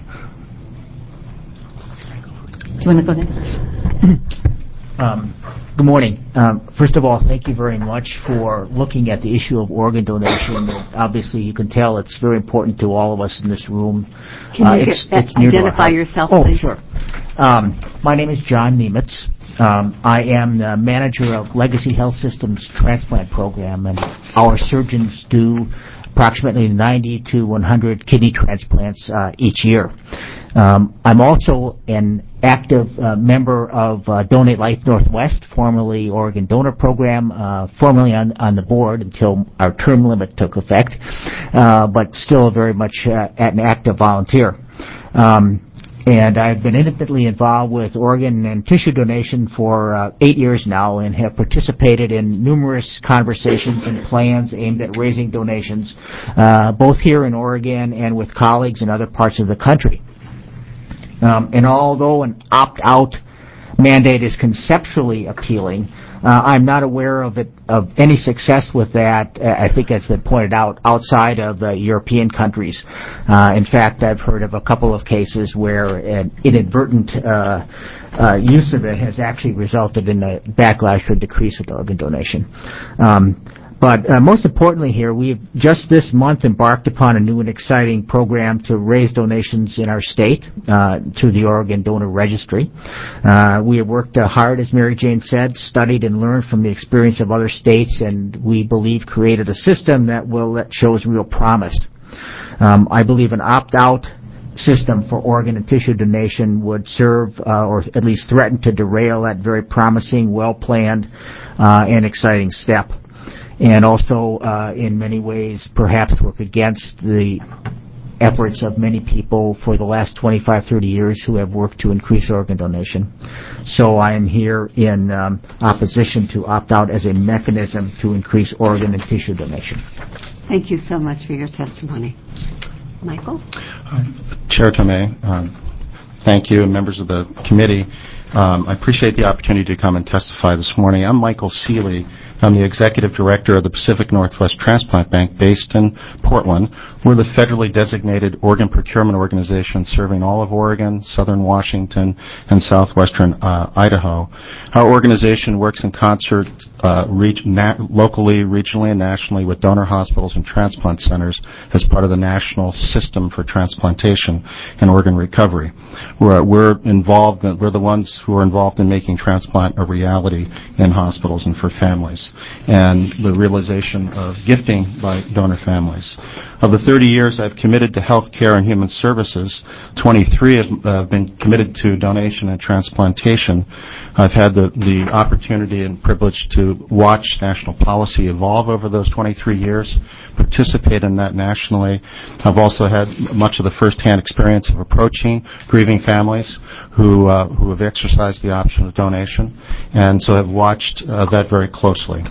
Do you want to go next? Um, good morning. Um, first of all, thank you very much for looking at the issue of organ donation. Obviously, you can tell it's very important to all of us in this room. Can uh, you it's, get, it's identify yourself, oh, please? Oh, sure. Um, my name is John Nemitz. Um, I am the manager of Legacy Health Systems Transplant Program, and our surgeons do approximately ninety to one hundred kidney transplants uh, each year. Um, I'm also an active uh, member of uh, Donate Life Northwest, formerly Oregon Donor Program, uh, formerly on, on the board until our term limit took effect, uh, but still very much uh, an active volunteer. Um, And I've been intimately involved with organ and tissue donation for uh, eight years now and have participated in numerous conversations and plans aimed at raising donations, uh, both here in Oregon and with colleagues in other parts of the country. Um, and although an opt-out mandate is conceptually appealing, Uh, I'm not aware of it, of any success with that. Uh, I think it's been pointed out outside of the European countries. Uh, in fact, I've heard of a couple of cases where an inadvertent uh, uh, use of it has actually resulted in a backlash or decrease of organ donation. Um, But uh, most importantly here, we've just this month embarked upon a new and exciting program to raise donations in our state uh, through the Oregon Donor Registry. Uh, we have worked uh, hard, as Mary Jane said, studied and learned from the experience of other states, and we believe created a system that will that shows real promise. Um, I believe an opt-out system for organ and tissue donation would serve uh, or at least threaten to derail that very promising, well-planned, uh, and exciting step. And also, uh, in many ways, perhaps work against the efforts of many people for the last twenty-five, thirty years who have worked to increase organ donation. So I am here in um, opposition to opt-out as a mechanism to increase organ and tissue donation. Thank you so much for your testimony. Michael? Uh, Chair Tomei, um, thank you, and members of the committee. Um, I appreciate the opportunity to come and testify this morning. I'm Michael Seeley. I'm the Executive Director of the Pacific Northwest Transplant Bank based in Portland. We're the federally designated organ procurement organization serving all of Oregon, southern Washington, and southwestern uh, Idaho. Our organization works in concert uh, reg- na- locally, regionally, and nationally with donor hospitals and transplant centers as part of the National System for Transplantation and Organ Recovery. We're, we're involved, in, we're the ones who are involved in making transplant a reality in hospitals and for families, and the realization of gifting by donor families. Of the thirty years I've committed to health care and human services, twenty-three have uh, been committed to donation and transplantation. I've had the, the opportunity and privilege to watch national policy evolve over those twenty-three years, participate in that nationally. I've also had much of the first-hand experience of approaching grieving families who uh, who have exercised the option of donation, and so have watched uh, that very closely.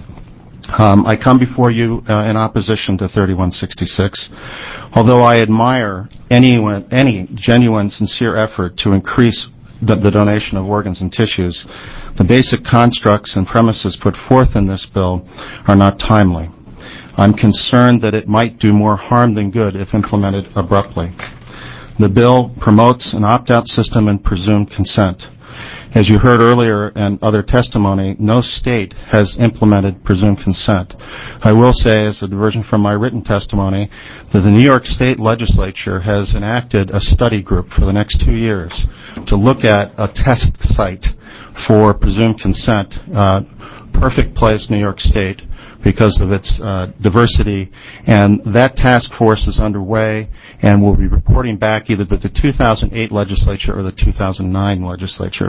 Um, I come before you uh, in opposition to thirty-one sixty-six. Although I admire anyone, any genuine, sincere effort to increase the, the donation of organs and tissues, the basic constructs and premises put forth in this bill are not timely. I'm concerned that it might do more harm than good if implemented abruptly. The bill promotes an opt-out system and presumed consent. As you heard earlier in other testimony, no state has implemented presumed consent. I will say, as a diversion from my written testimony, that the New York State Legislature has enacted a study group for the next two years to look at a test site for presumed consent. Uh, perfect place, New York State, because of its uh, diversity, and that task force is underway and will be reporting back either to the two thousand eight legislature or the two thousand nine legislature.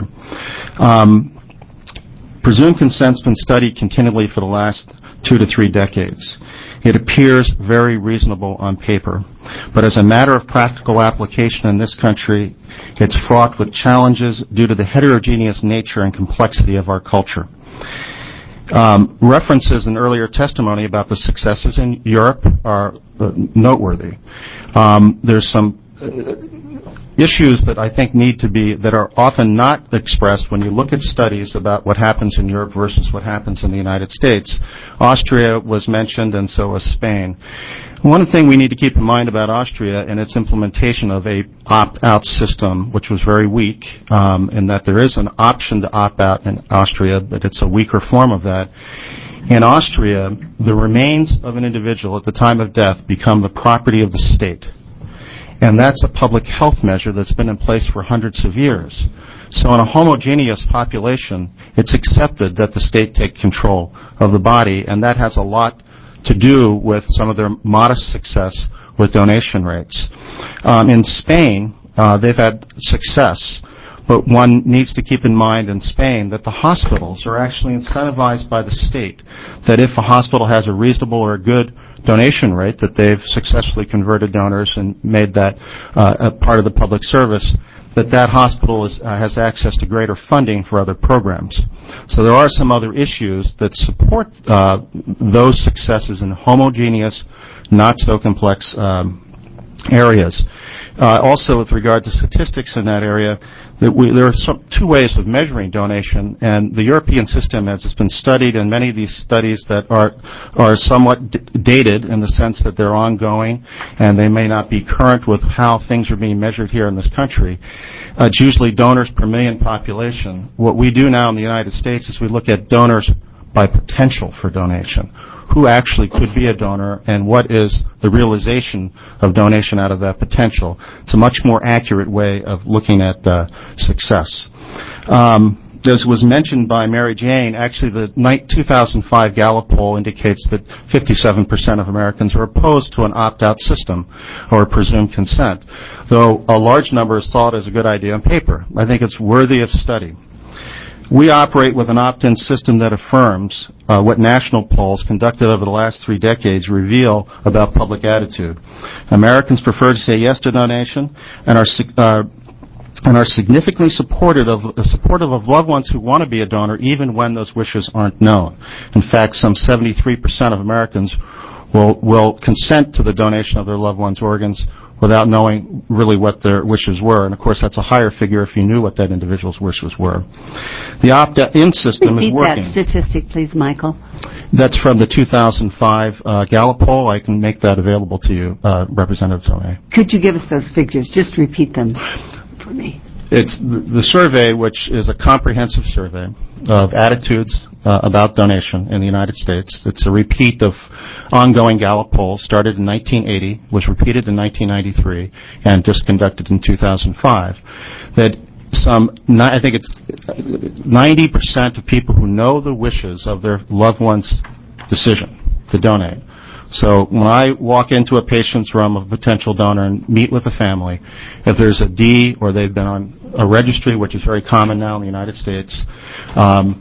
Um, presumed consent's been studied continually for the last two to three decades. It appears very reasonable on paper, but as a matter of practical application in this country, it's fraught with challenges due to the heterogeneous nature and complexity of our culture. Um, references in earlier testimony about the successes in Europe are uh, noteworthy. Um, there's some uh, issues that I think need to be, that are often not expressed when you look at studies about what happens in Europe versus what happens in the United States. Austria was mentioned, and so was Spain. One thing we need to keep in mind about Austria and its implementation of a opt-out system, which was very weak, um, in that there is an option to opt out in Austria, but it's a weaker form of that. In Austria, the remains of an individual at the time of death become the property of the state. And that's a public health measure that's been in place for hundreds of years. So in a homogeneous population, it's accepted that the state take control of the body, and that has a lot to do with some of their modest success with donation rates. Um, in Spain, uh, they've had success, but one needs to keep in mind in Spain that the hospitals are actually incentivized by the state, that if a hospital has a reasonable or a good donation rate, that they've successfully converted donors and made that uh, a part of the public service, that that hospital is, uh, has access to greater funding for other programs. So there are some other issues that support uh, those successes in homogeneous, not so complex um, areas. Uh, also, with regard to statistics in that area, that we, there are some, two ways of measuring donation, and the European system, as it's been studied, and many of these studies that are are somewhat d- dated in the sense that they're ongoing, and they may not be current with how things are being measured here in this country. Uh, it's usually donors per million population. What we do now in the United States is we look at donors by potential for donation. Who actually could be a donor, and what is the realization of donation out of that potential? It's a much more accurate way of looking at uh, success. Um, as was mentioned by Mary Jane, actually the two thousand five Gallup poll indicates that fifty-seven percent of Americans are opposed to an opt-out system or presumed consent, though a large number is thought as a good idea on paper. I think it's worthy of study. We operate with an opt-in system that affirms uh, what national polls conducted over the last three decades reveal about public attitude. Americans prefer to say yes to donation and are uh, and are significantly supportive of, uh, supportive of loved ones who want to be a donor even when those wishes aren't known. In fact, some seventy-three percent of Americans will will consent to the donation of their loved one's organs without knowing really what their wishes were. And, of course, that's a higher figure if you knew what that individual's wishes were. The opt-in system Repeat is working. that statistic, please, Michael. That's from the two thousand five uh, Gallup poll. I can make that available to you, uh, Representative Tomei. Could you give us those figures? Just repeat them for me. It's the, the survey, which is a comprehensive survey of attitudes uh, about donation in the United States. It's a repeat of ongoing Gallup polls, started in nineteen eighty, was repeated in nineteen ninety-three, and just conducted in two thousand five. That some, I think it's ninety percent of people who know the wishes of their loved one's decision to donate. So when I walk into a patient's room of a potential donor and meet with a family, if there's a D or they've been on a registry, which is very common now in the United States, um,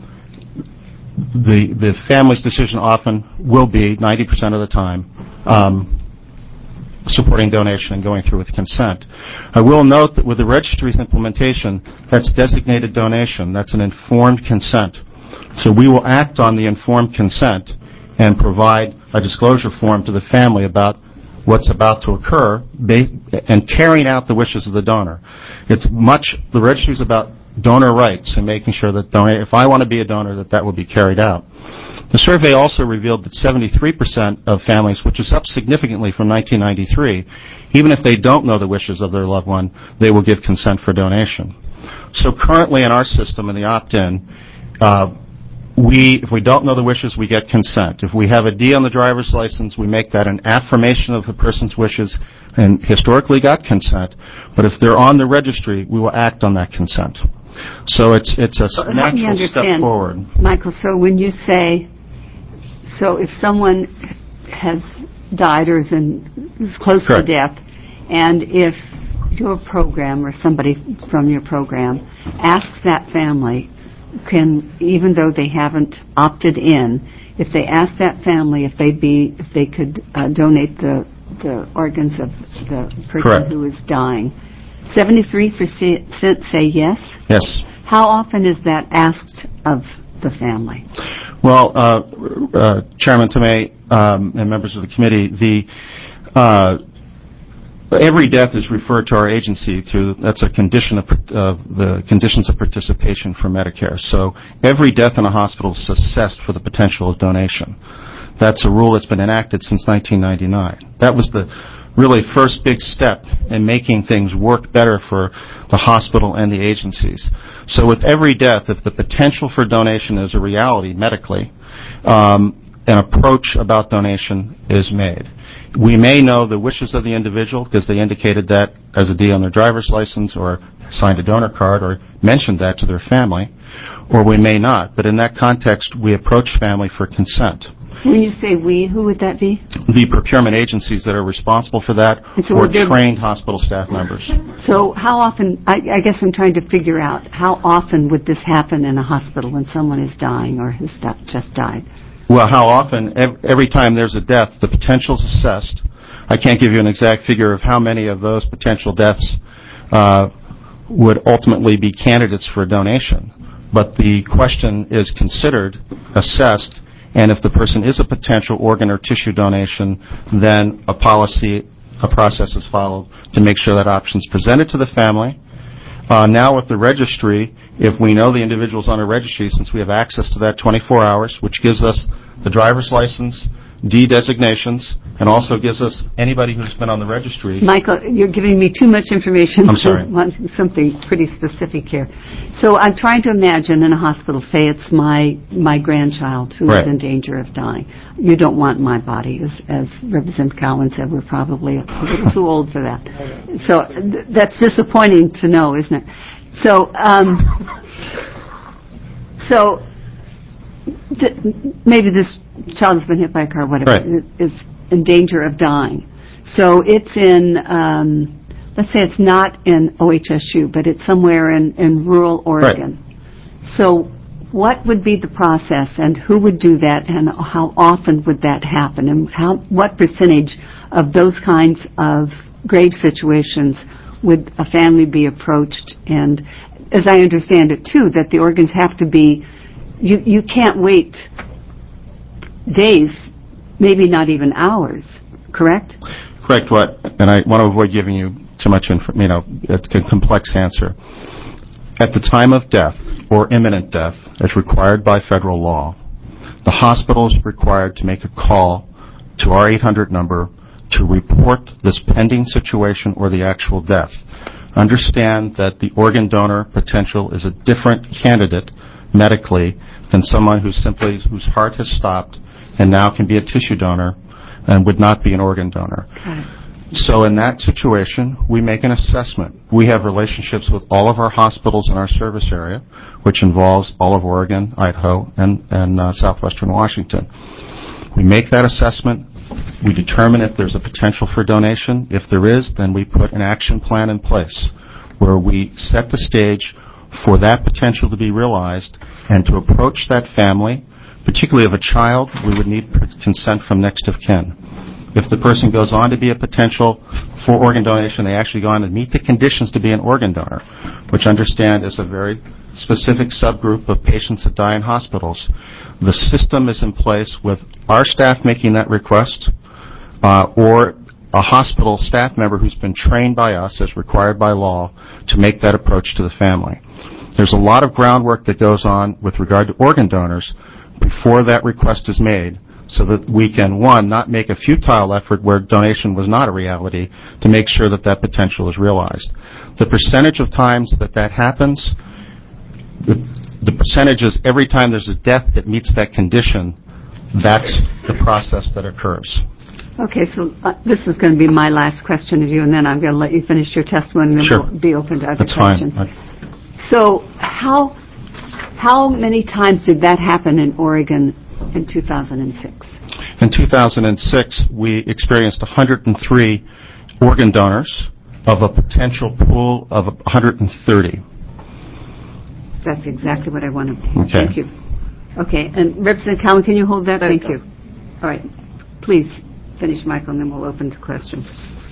the the family's decision often will be, ninety percent of the time, um, supporting donation and going through with consent. I will note that with the registry's implementation, that's designated donation. That's an informed consent. So we will act on the informed consent and provide a disclosure form to the family about what's about to occur and carrying out the wishes of the donor. It's much, the registry is about donor rights and making sure that donor, if I want to be a donor, that that will be carried out. The survey also revealed that seventy-three percent of families, which is up significantly from nineteen ninety-three, even if they don't know the wishes of their loved one, they will give consent for donation. So currently in our system, in the opt-in, uh, we, if we don't know the wishes, we get consent. If we have a D on the driver's license, we make that an affirmation of the person's wishes and historically got consent. But if they're on the registry, we will act on that consent. So it's it's a Well, natural step forward. Michael, so when you say, so if someone has died or is, in, is close Correct. to death, and if your program or somebody from your program asks that family, can, even though they haven't opted in, if they ask that family if they'd be, if they could uh, donate the the organs of the person Correct. who is dying, seventy-three percent say yes? Yes. How often is that asked of the family? Well, uh, uh, Chairman Tomei um, and members of the committee, the uh, every death is referred to our agency through, that's a condition of uh, the conditions of participation for Medicare. So every death in a hospital is assessed for the potential of donation. That's a rule that's been enacted since nineteen ninety-nine. That was the really first big step in making things work better for the hospital and the agencies. So with every death, if the potential for donation is a reality medically, um, an approach about donation is made. We may know the wishes of the individual because they indicated that as a D on their driver's license or signed a donor card or mentioned that to their family, or we may not. But in that context, we approach family for consent. When you say we, who would that be? The procurement agencies that are responsible for that so or they're- trained hospital staff members. So how often, I, I guess I'm trying to figure out, how often would this happen in a hospital when someone is dying or has sta- just died? Well, how often? Ev- Every time there's a death, the potential is assessed. I can't give you an exact figure of how many of those potential deaths uh, would ultimately be candidates for donation. But the question is considered, assessed, and if the person is a potential organ or tissue donation, then a policy, a process is followed to make sure that option is presented to the family. Uh, now with the registry, if we know the individual's on a registry, since we have access to that twenty-four hours, which gives us the driver's license, D designations, and also gives us anybody who's been on the registry. Michael, you're giving me too much information. I'm sorry. I want something pretty specific here. So I'm trying to imagine in a hospital, say it's my my grandchild who Right. is in danger of dying. You don't want my body, as, as Representative Cowan said. We're probably a little too old for that. So th- that's disappointing to know, isn't it? So, um, so th- maybe this child has been hit by a car, whatever, Right. is in danger of dying. So it's in, um, let's say it's not in O H S U, but it's somewhere in, in rural Oregon. So what would be the process, and who would do that, and how often would that happen, and how what percentage of those kinds of grave situations would a family be approached? And as I understand it, too, that the organs have to be, you, you can't wait days, maybe not even hours, correct? Correct. What? And I want to avoid giving you too much, inf- you know, a complex answer. At the time of death or imminent death, as required by federal law, the hospital is required to make a call to our eight hundred number to report this pending situation or the actual death. Understand that the organ donor potential is a different candidate medically than someone who simply whose heart has stopped and now can be a tissue donor and would not be an organ donor. So in that situation, we make an assessment. We have relationships with all of our hospitals in our service area, which involves all of Oregon, Idaho, and, and uh, southwestern Washington. We make that assessment. We determine if there's a potential for donation. If there is, then we put an action plan in place where we set the stage for that potential to be realized and to approach that family, particularly of a child. We would need consent from next of kin. If the person goes on to be a potential for organ donation, they actually go on and meet the conditions to be an organ donor, which understand is a very specific subgroup of patients that die in hospitals. The system is in place with our staff making that request uh, or a hospital staff member who's been trained by us as required by law to make that approach to the family. There's a lot of groundwork that goes on with regard to organ donors before that request is made, so that we can, one, not make a futile effort where donation was not a reality to make sure that that potential is realized. The percentage of times that that happens, the, the percentage is every time there's a death that meets that condition, that's the process that occurs. Okay, so uh, this is going to be my last question of you, and then I'm going to let you finish your testimony, and then Sure. we'll be open to other That's questions. fine. So how how many times did that happen in Oregon in two thousand six? In two thousand six, we experienced one hundred three organ donors of a potential pool of one hundred thirty. That's exactly what I wanted. Okay. Thank you. Okay, and Representative Cowan, can you hold that? Thank you. All right. Please finish, Michael, and then we'll open to questions.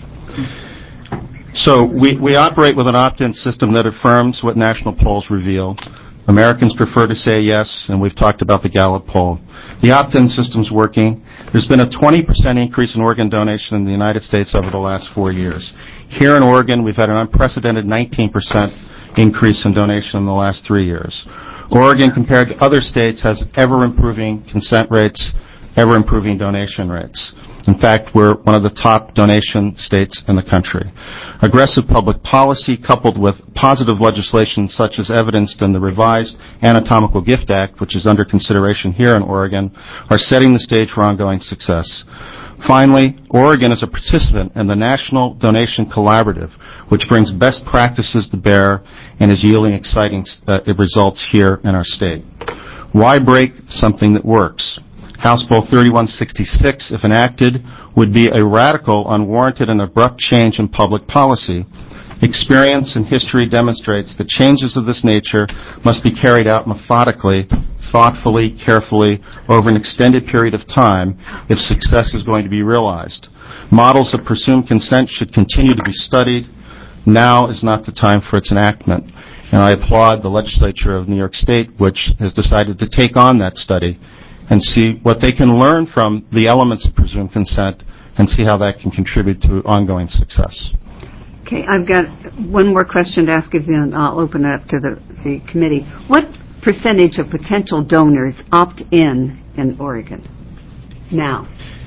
So we, we operate with an opt-in system that affirms what national polls reveal. Americans prefer to say yes, and we've talked about the Gallup poll. The opt-in system's working. There's been a twenty percent increase in organ donation in the United States over the last four years. Here in Oregon, we've had an unprecedented nineteen percent increase in donation in the last three years. Oregon, compared to other states, has ever-improving consent rates, ever-improving donation rates. In fact, we're one of the top donation states in the country. Aggressive public policy coupled with positive legislation such as evidenced in the revised Anatomical Gift Act, which is under consideration here in Oregon, are setting the stage for ongoing success. Finally, Oregon is a participant in the National Donation Collaborative, which brings best practices to bear and is yielding exciting uh, results here in our state. Why break something that works? House Bill thirty-one sixty-six, if enacted, would be a radical, unwarranted, and abrupt change in public policy. Experience and history demonstrates that changes of this nature must be carried out methodically, thoughtfully, carefully, over an extended period of time if success is going to be realized. Models of presumed consent should continue to be studied. Now is not the time for its enactment. And I applaud the legislature of New York State, which has decided to take on that study and see what they can learn from the elements of presumed consent and see how that can contribute to ongoing success. Okay, I've got one more question to ask you, then I'll open it up to the, the committee. What percentage of potential donors opt in in Oregon now?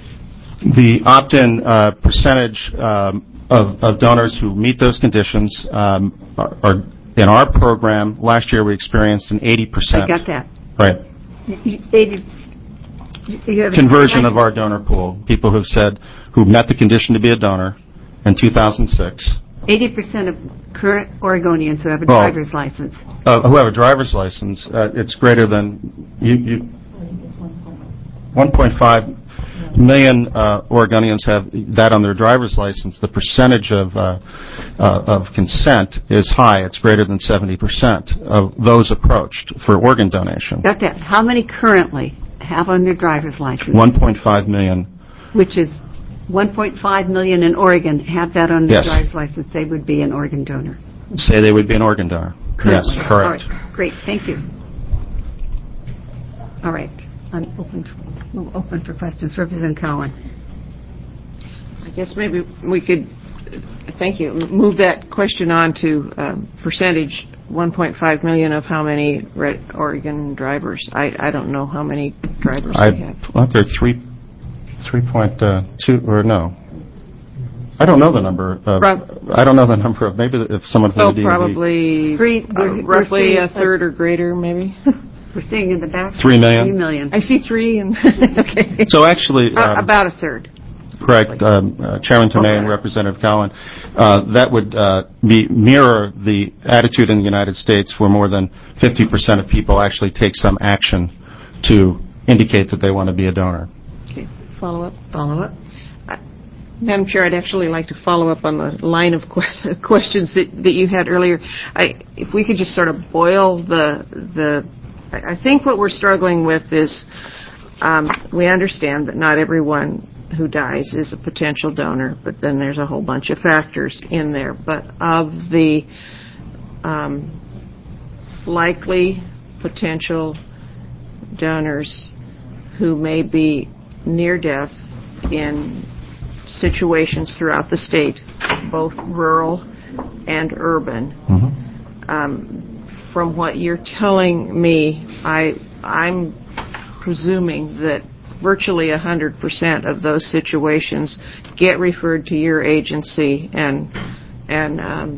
The opt-in uh, percentage um, of, of donors who meet those conditions um, are, are in our program. Last year we experienced an eighty percent. I got that. Right. eighty You have conversion of our donor pool, people who've said, who met the condition to be a donor in two thousand six. eighty percent of current Oregonians who have a Oh. driver's license. Uh, who have a driver's license, uh, it's greater than, you, you, one point five million uh, Oregonians have that on their driver's license. The percentage of uh, uh, of consent is high. It's greater than seventy percent of those approached for organ donation. Got that. How many currently have on their driver's license? one point five million. Which is one point five million in Oregon have that on their Yes. driver's license. They would be an organ donor. Say they would be an organ donor. Currently. Yes, correct. All right. Great. Thank you. All right. I'm open, to, we're open for questions. Representative Cowan. I guess maybe we could, thank you, move that question on to um, percentage, one point five million of how many Red Oregon drivers. I, I don't know how many drivers I, we have. Well, there are three, three point two, or no. I don't know the number. Of, Pro- I don't know the number of, maybe if someone from Oh, the D M V. probably Three, uh, we're- we're roughly seeing a third or greater, maybe. We're seeing in the back. Three million. Three million. I see three, and okay. So actually, Uh, um, about a third. correct, um, uh, Chairman Tomei and Representative Cowan, uh, that would uh, be mirror the attitude in the United States where more than fifty percent of people actually take some action to indicate that they want to be a donor. Okay, follow up. Follow up. Madam Chair, I'd actually like to follow up on the line of que- questions that, that you had earlier. I, if we could just sort of boil the, the I think what we're struggling with is um, we understand that not everyone who dies is a potential donor, but then there's a whole bunch of factors in there. But of the um, likely potential donors who may be near death in situations throughout the state, both rural and urban. Mm-hmm. Um, from what you're telling me, I, I'm presuming that virtually one hundred percent of those situations get referred to your agency and and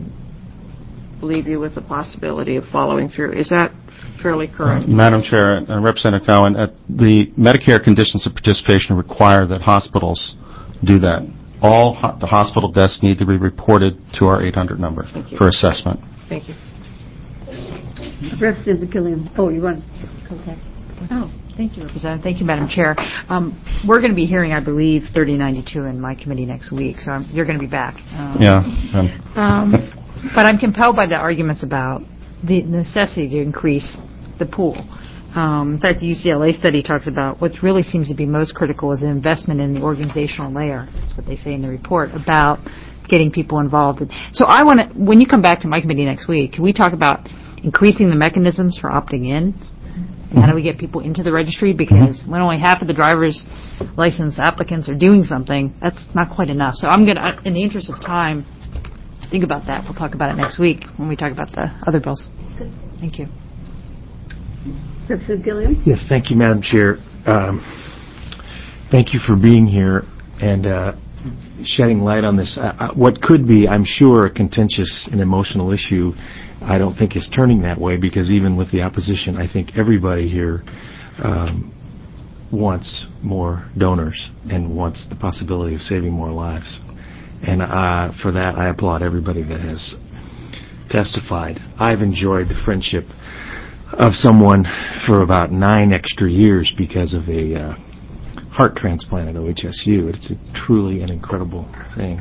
um, leave you with the possibility of following through. Is that fairly correct? Uh, Madam Chair and Representative Cowan, uh, the Medicare conditions of participation require that hospitals do that. All ho- the hospital deaths need to be reported to our eight hundred number for assessment. Thank you. Representative Gilliam. Oh, you want contact? Oh, thank you, Representative. Thank you, Madam Chair. Um, we're going to be hearing, I believe, thirty ninety-two in my committee next week, so I'm, you're going to be back. Um, Yeah. Um, but I'm compelled by the arguments about the necessity to increase the pool. Um, in fact, the U C L A study talks about what really seems to be most critical is an investment in the organizational layer. That's what they say in the report about getting people involved. So I want to, when you come back to my committee next week, can we talk about increasing the mechanisms for opting in? And how do we get people into the registry? Because when only half of the driver's license applicants are doing something, that's not quite enough. So I'm going to, in the interest of time, think about that. We'll talk about it next week when we talk about the other bills. Good. Thank you. Representative Gilliam? Yes, thank you, Madam Chair. Um, thank you for being here and uh, shedding light on this. Uh, what could be, I'm sure, a contentious and emotional issue, I don't think is turning that way, because even with the opposition, I think everybody here um, wants more donors and wants the possibility of saving more lives. And uh, for that, I applaud everybody that has testified. I've enjoyed the friendship of someone for about nine extra years because of a uh, heart transplant at O H S U. It's a truly an incredible thing.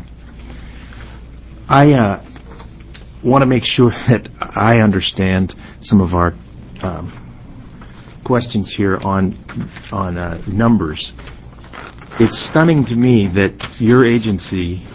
I uh, want to make sure that I understand some of our um, questions here on on uh, numbers. It's stunning to me that your agency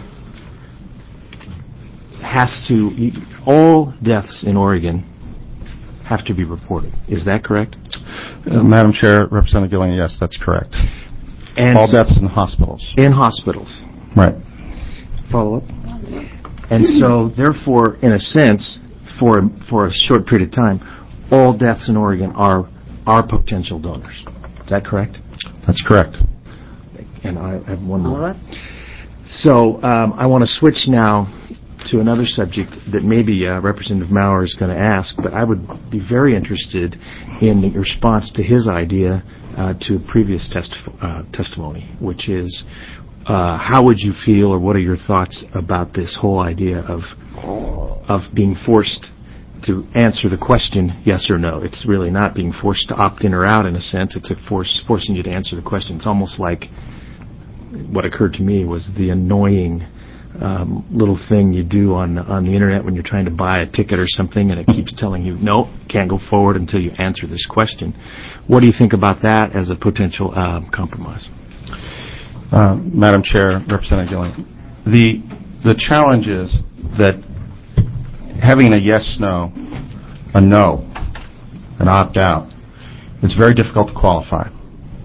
has to, all deaths in Oregon have to be reported. Is that correct? Uh, Madam Chair, Representative Gillian, yes, that's correct. And all deaths in hospitals. In hospitals. Right. Follow up. And so, therefore, in a sense, for for a short period of time, all deaths in Oregon are are potential donors. Is that correct? That's correct. And I have one more. So um, I want to switch now to another subject that maybe uh, Representative Maurer is going to ask, but I would be very interested in the response to his idea uh, to a previous testif- uh, testimony, which is uh, how would you feel, or what are your thoughts about this whole idea of of being forced to answer the question yes or no? It's really not being forced to opt in or out in a sense. It's a force forcing you to answer the question. It's almost like what occurred to me was the annoying um, little thing you do on on the internet when you're trying to buy a ticket or something, and it keeps telling you, no, can't go forward until you answer this question. What do you think about that as a potential uh, compromise? Uh, Madam Chair, Representative Gillian, the the challenge is that having a yes-no, a no, an opt-out, is very difficult to qualify.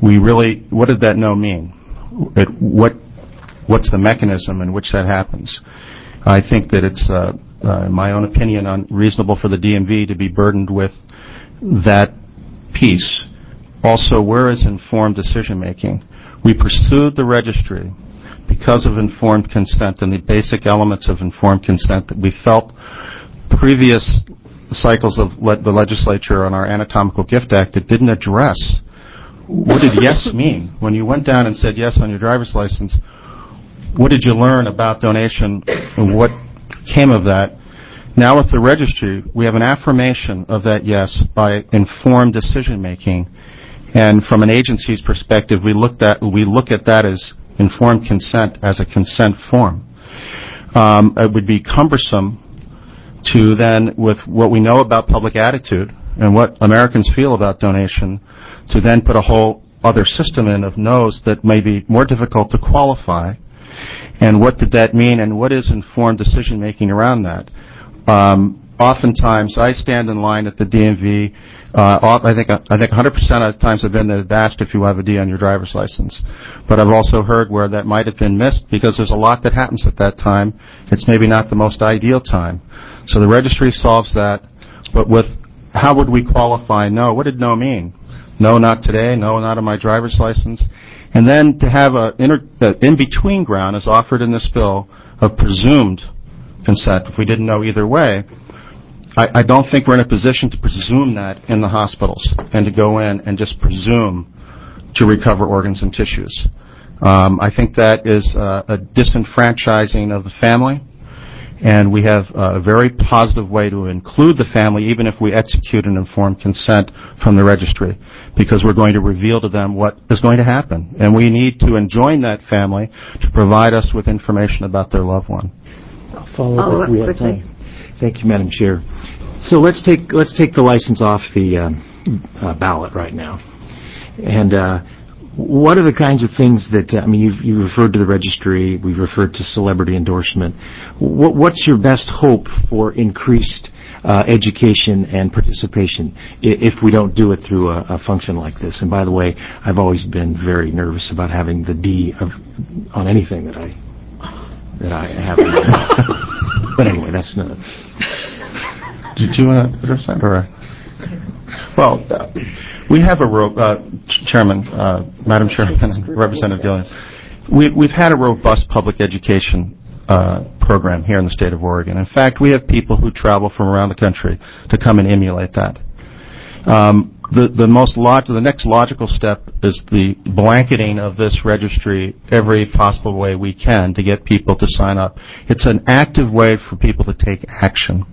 we really, what did that no mean? It, what, what's the mechanism in which that happens? I think that it's, uh, uh, in my own opinion, unreasonable for the D M V to be burdened with that piece. Also, where is informed decision-making? We pursued the registry because of informed consent and the basic elements of informed consent that we felt previous cycles of le- the legislature on our Anatomical Gift Act that didn't address. What did yes mean? When you went down and said yes on your driver's license, what did you learn about donation and what came of that? Now with the registry, we have an affirmation of that yes by informed decision-making. And from an agency's perspective, we looked at, we look at that as informed consent as a consent form. Um, it would be cumbersome to then, with what we know about public attitude and what Americans feel about donation, to then put a whole other system in of no's that may be more difficult to qualify. And what did that mean, and what is informed decision-making around that? Um, oftentimes, I stand in line at the D M V. Uh, I think I think one hundred percent of the times I've been there, asked if you have a D on your driver's license. But I've also heard where that might have been missed because there's a lot that happens at that time. It's maybe not the most ideal time. So the registry solves that. But with how would we qualify no? What did no mean? No, not today. No, not on my driver's license. And then to have a inter- uh, in-between ground is offered in this bill of presumed consent if we didn't know either way. I, I don't think we're in a position to presume that in the hospitals and to go in and just presume to recover organs and tissues. Um, I think that is uh, a disenfranchising of the family, and we have a very positive way to include the family even if we execute an informed consent from the registry, because we're going to reveal to them what is going to happen. And we need to enjoin that family to provide us with information about their loved one. I'll follow up if we have time. Thank you, Madam Chair. So let's take let's take the license off the uh, uh, ballot right now. And uh, what are the kinds of things that, uh, I mean, you've, you referred to the registry, we've referred to celebrity endorsement. What, what's your best hope for increased uh, education and participation if we don't do it through a, a function like this? And by the way, I've always been very nervous about having the D of, on anything that I that I have. But anyway, that's not. Did you want to address that? Or, well, uh, we have a ro- uh, Chairman, uh, Madam Chairman, Representative Gillian. We, we've had a robust public education uh, program here in the state of Oregon. In fact, we have people who travel from around the country to come and emulate that. Um, the the most log- the next logical step is the blanketing of this registry every possible way we can to get people to sign up. It's an active way for people to take action.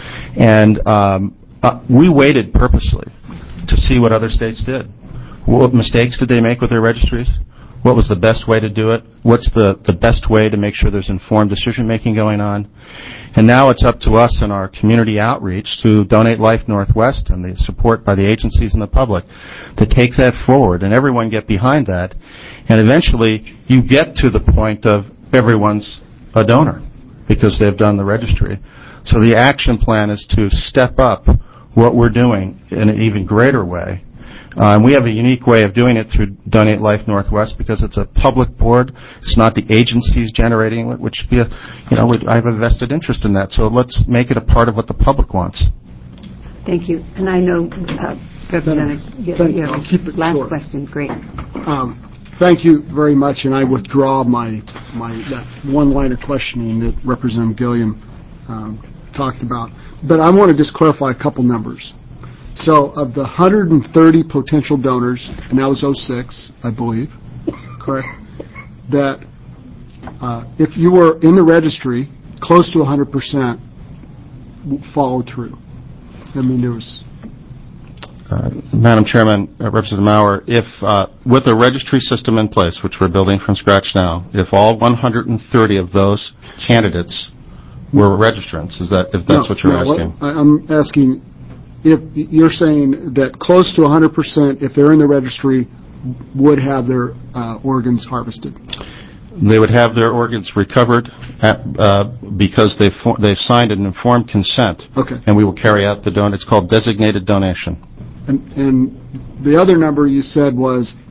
And um, uh, we waited purposely to see what other states did. What mistakes did they make with their registries? What was the best way to do it? What's the, the best way to make sure there's informed decision-making going on? And now it's up to us in our community outreach to Donate Life Northwest and the support by the agencies and the public to take that forward and everyone get behind that. And eventually you get to the point of everyone's a donor because they've done the registry. So the action plan is to step up what we're doing in an even greater way. Uh, and we have a unique way of doing it through Donate Life Northwest because it's a public board. It's not the agencies generating it, which be a, you know, I have a vested interest in that. So let's make it a part of what the public wants. Thank you. And I know, uh, Representative, you, Thank you you. I'll keep it last short. question. Great. Um, thank you very much, and I withdraw my my that one line of questioning that Representative Gilliam um, talked about. But I want to just clarify a couple numbers. So of the one hundred thirty potential donors, and that was oh six, I believe, correct, that uh, if you were in the registry, close to one hundred percent followed through. I mean, there was... Uh, Madam Chairman, uh, Representative Maurer, if uh, with a registry system in place, which we're building from scratch now, if all one hundred thirty of those candidates were registrants, is that if that's no, what you're no, asking? What, I'm asking... If you're saying that close to one hundred percent, if they're in the registry, would have their uh, organs harvested? They would have their organs recovered at, uh, because they've, for, they've signed an informed consent. Okay. And we will carry out the donation. It's called designated donation. And, and the other number you said was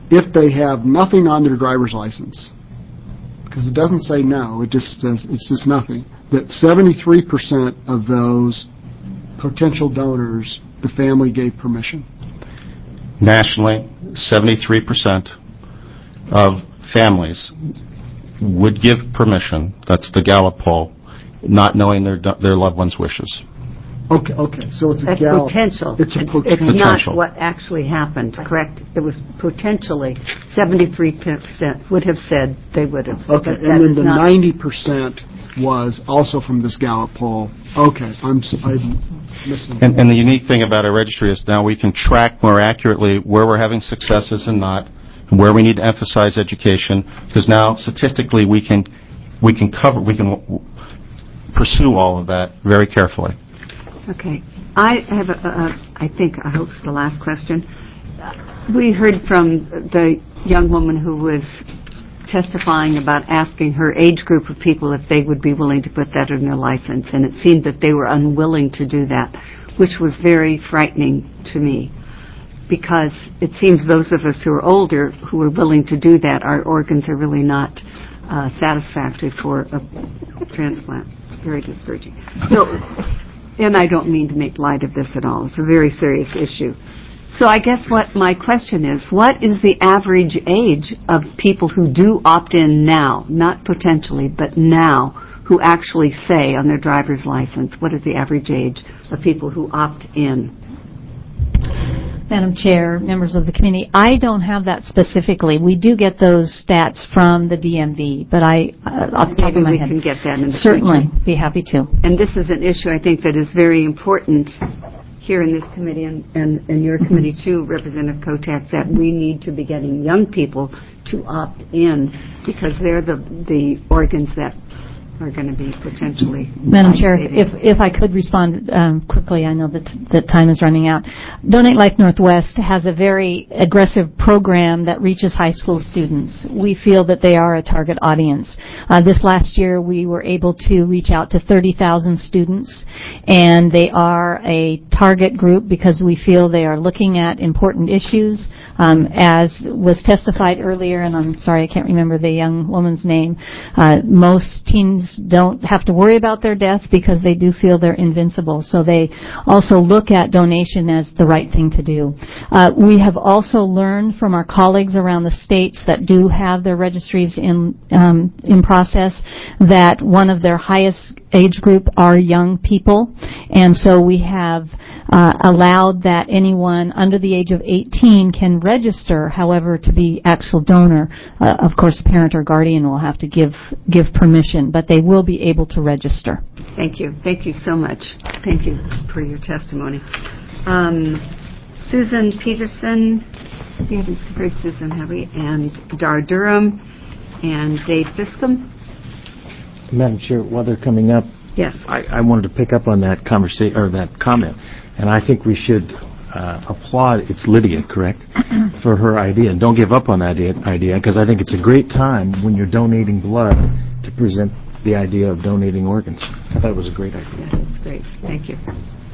if they have nothing on their driver's license, because it doesn't say no, it just says it's just nothing, that seventy-three percent of those potential donors, the family gave permission. Nationally, seventy-three percent of families would give permission, that's the Gallup poll, not knowing their their loved one's wishes. Okay, okay, so it's a That's Gallup. potential. It's a It's, pot- it's potential. not what actually happened, correct? It was potentially seventy-three percent would have said they would have. Okay, but and that then is the not- ninety percent was also from this Gallup poll. Okay, I'm, s- I'm missing. And, and the unique thing about our registry is now we can track more accurately where we're having successes and not, and where we need to emphasize education, because now statistically we can we can cover we can w- pursue all of that very carefully. Okay. I have, a, a, I think, I hope it's the last question. We heard from the young woman who was testifying about asking her age group of people if they would be willing to put that in their license, and it seemed that they were unwilling to do that, which was very frightening to me, because it seems those of us who are older who are willing to do that, our organs are really not uh, satisfactory for a transplant. Very discouraging. So, and I don't mean to make light of this at all. It's a very serious issue. So I guess what my question is, what is the average age of people who do opt in now, not potentially, but now, who actually say on their driver's license, what is the average age of people who opt in? Madam Chair, members of the committee, I don't have that specifically. We do get those stats from the D M V, but I, uh, off the top Maybe of my we head, can get that in the certainly future. be happy to. And this is an issue I think that is very important here in this committee and, and, and your committee too, Representative Kotek, that we need to be getting young people to opt in, because they're the, the organs that are going to be potentially... Madam Chair, if if I could respond um, quickly, I know that that time is running out. Donate Life Northwest has a very aggressive program that reaches high school students. We feel that they are a target audience. Uh, this last year, we were able to reach out to thirty thousand students, and they are a target group because we feel they are looking at important issues. Um, as was testified earlier, and I'm sorry I can't remember the young woman's name, uh, most teens don't have to worry about their death because they do feel they're invincible. So they also look at donation as the right thing to do. Uh, we have also learned from our colleagues around the states that do have their registries in um, in process that one of their highest age group are young people, and so we have uh, allowed that anyone under the age of eighteen can register. However, to be actual donor, uh, of course, parent or guardian will have to give give permission, but they will be able to register. Thank you. Thank you so much. Thank you for your testimony. Um, Susan Peterson, we haven't heard Susan, have we? And Dar Durham and Dave Fiscom. Madam Chair, while they're coming up, Yes. I, I wanted to pick up on that conversation or that comment, and I think we should uh, applaud. It's Lydia, correct, for her idea. And don't give up on that idea, because I think it's a great time when you're donating blood to present the idea of donating organs. I thought it was a great idea. Yeah, that's great. Thank you.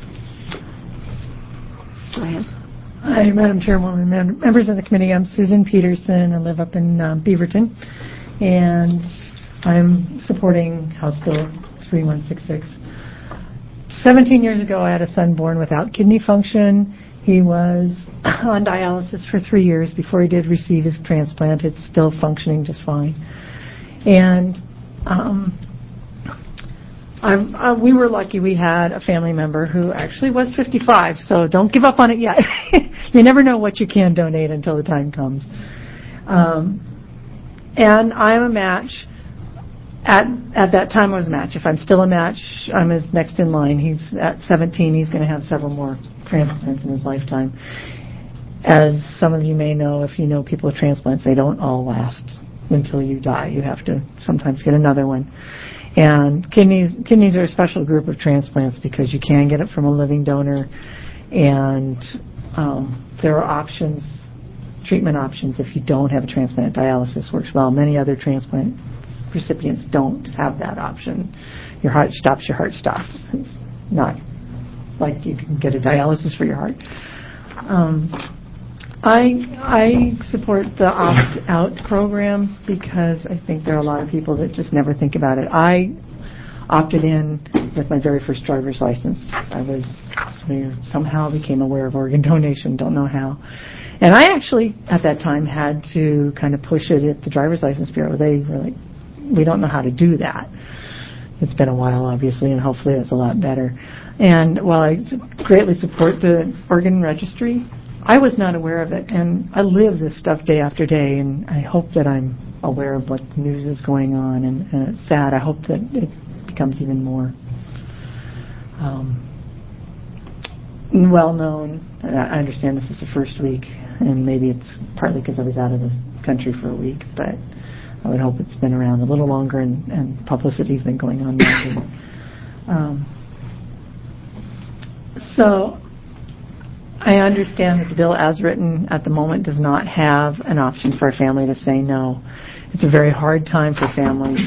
Go ahead. Hi, Madam Chairwoman, mem- members of the committee. I'm Susan Peterson. I live up in um, Beaverton, and I'm supporting House Bill three one six six. seventeen years ago, I had a son born without kidney function. He was on dialysis for three years before he did receive his transplant. It's still functioning just fine. And um, I'm, uh, we were lucky we had a family member who actually was fifty-five, so don't give up on it yet. You never know what you can donate until the time comes. Um, and I'm a match. At at that time, I was a match. If I'm still a match, I'm his next in line. He's at seventeen. He's going to have several more transplants in his lifetime. As some of you may know, if you know people with transplants, they don't all last until you die. You have to sometimes get another one. And kidneys kidneys are a special group of transplants because you can get it from a living donor, and um, there are options, treatment options if you don't have a transplant. Dialysis works well. Many other transplant recipients don't have that option. Your heart stops, your heart stops. It's not like you can get a dialysis for your heart. Um, I I support the opt-out program because I think there are a lot of people that just never think about it. I opted in with my very first driver's license. I was somehow became aware of organ donation, don't know how. And I actually, at that time, had to kind of push it at the Driver's License Bureau. They were like, we don't know how to do that. It's been a while, obviously, and hopefully it's a lot better. And while I greatly support the organ registry, I was not aware of it. And I live this stuff day after day, and I hope that I'm aware of what news is going on. And, and it's sad. I hope that it becomes even more um, well-known. I understand this is the first week, and maybe it's partly because I was out of the country for a week, but I would hope it's been around a little longer and, and publicity's been going on longer. Um, so I understand that the bill as written at the moment does not have an option for a family to say no. It's a very hard time for families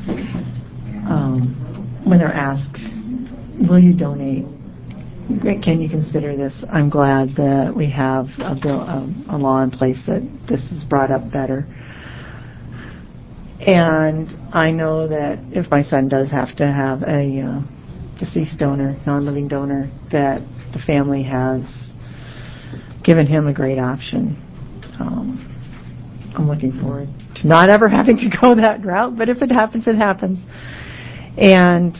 um, when they're asked, will you donate? Can you consider this? I'm glad that we have a bill, a, a law in place that this is brought up better. And I know that if my son does have to have a uh, deceased donor, non-living donor, that the family has given him a great option. Um, I'm looking forward to not ever having to go that route, but if it happens, it happens. And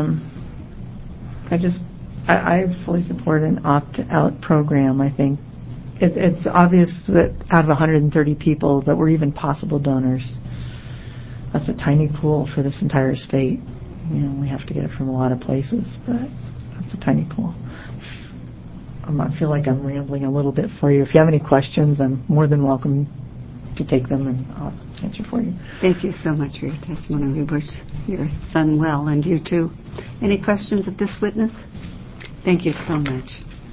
um, I just, I, I fully support an opt-out program. I think it, it's obvious that out of one hundred thirty people that were even possible donors, that's a tiny pool for this entire state. You know, we have to get it from a lot of places, but that's a tiny pool. Um, I feel like I'm rambling a little bit for you. If you have any questions, I'm more than welcome to take them, and I'll answer for you. Thank you so much for your testimony. We wish your son well, and you too. Any questions of this witness? Thank you so much.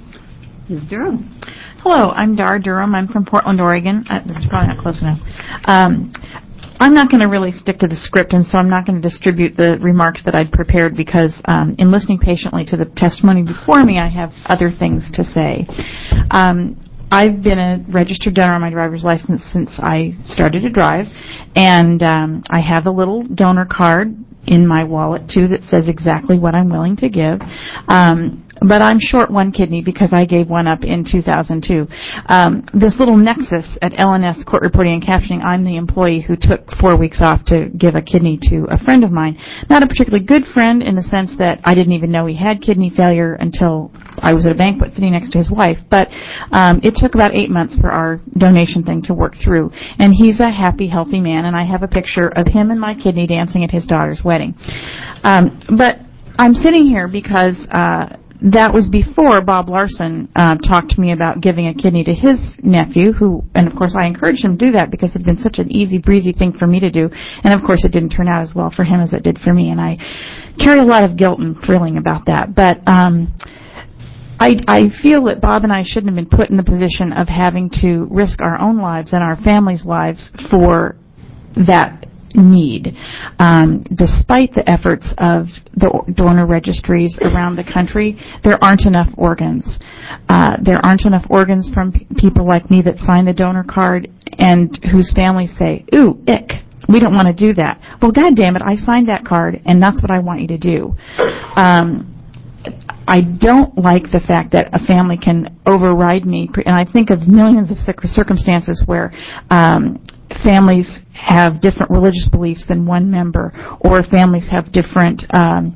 Miz Durham. Hello, I'm Dar Durham. I'm from Portland, Oregon. Uh, this is probably not close enough. Um, I'm not going to really stick to the script, and so I'm not going to distribute the remarks that I'd prepared because um, in listening patiently to the testimony before me, I have other things to say. Um, I've been a registered donor on my driver's license since I started to drive, and um, I have a little donor card in my wallet, too, that says exactly what I'm willing to give. Um, but I'm short one kidney because I gave one up in two thousand two. Um, this little nexus at L N S Court Reporting and Captioning, I'm the employee who took four weeks off to give a kidney to a friend of mine. Not a particularly good friend in the sense that I didn't even know he had kidney failure until I was at a banquet sitting next to his wife. But um, it took about eight months for our donation thing to work through. And he's a happy, healthy man, and I have a picture of him and my kidney dancing at his daughter's wedding. Um, but I'm sitting here because uh, that was before Bob Larson uh, talked to me about giving a kidney to his nephew, who, and of course I encouraged him to do that because it had been such an easy breezy thing for me to do, and of course it didn't turn out as well for him as it did for me, and I carry a lot of guilt and feeling about that. But um, I, I feel that Bob and I shouldn't have been put in the position of having to risk our own lives and our families' lives for that need. Um, despite the efforts of the donor registries around the country, there aren't enough organs. Uh, there aren't enough organs from p- people like me that sign the donor card and whose families say, ooh, ick, we don't want to do that. Well, God damn it, I signed that card, and that's what I want you to do. Um, I don't like the fact that a family can override me, and I think of millions of circumstances where um, families have different religious beliefs than one member, or families have different, um,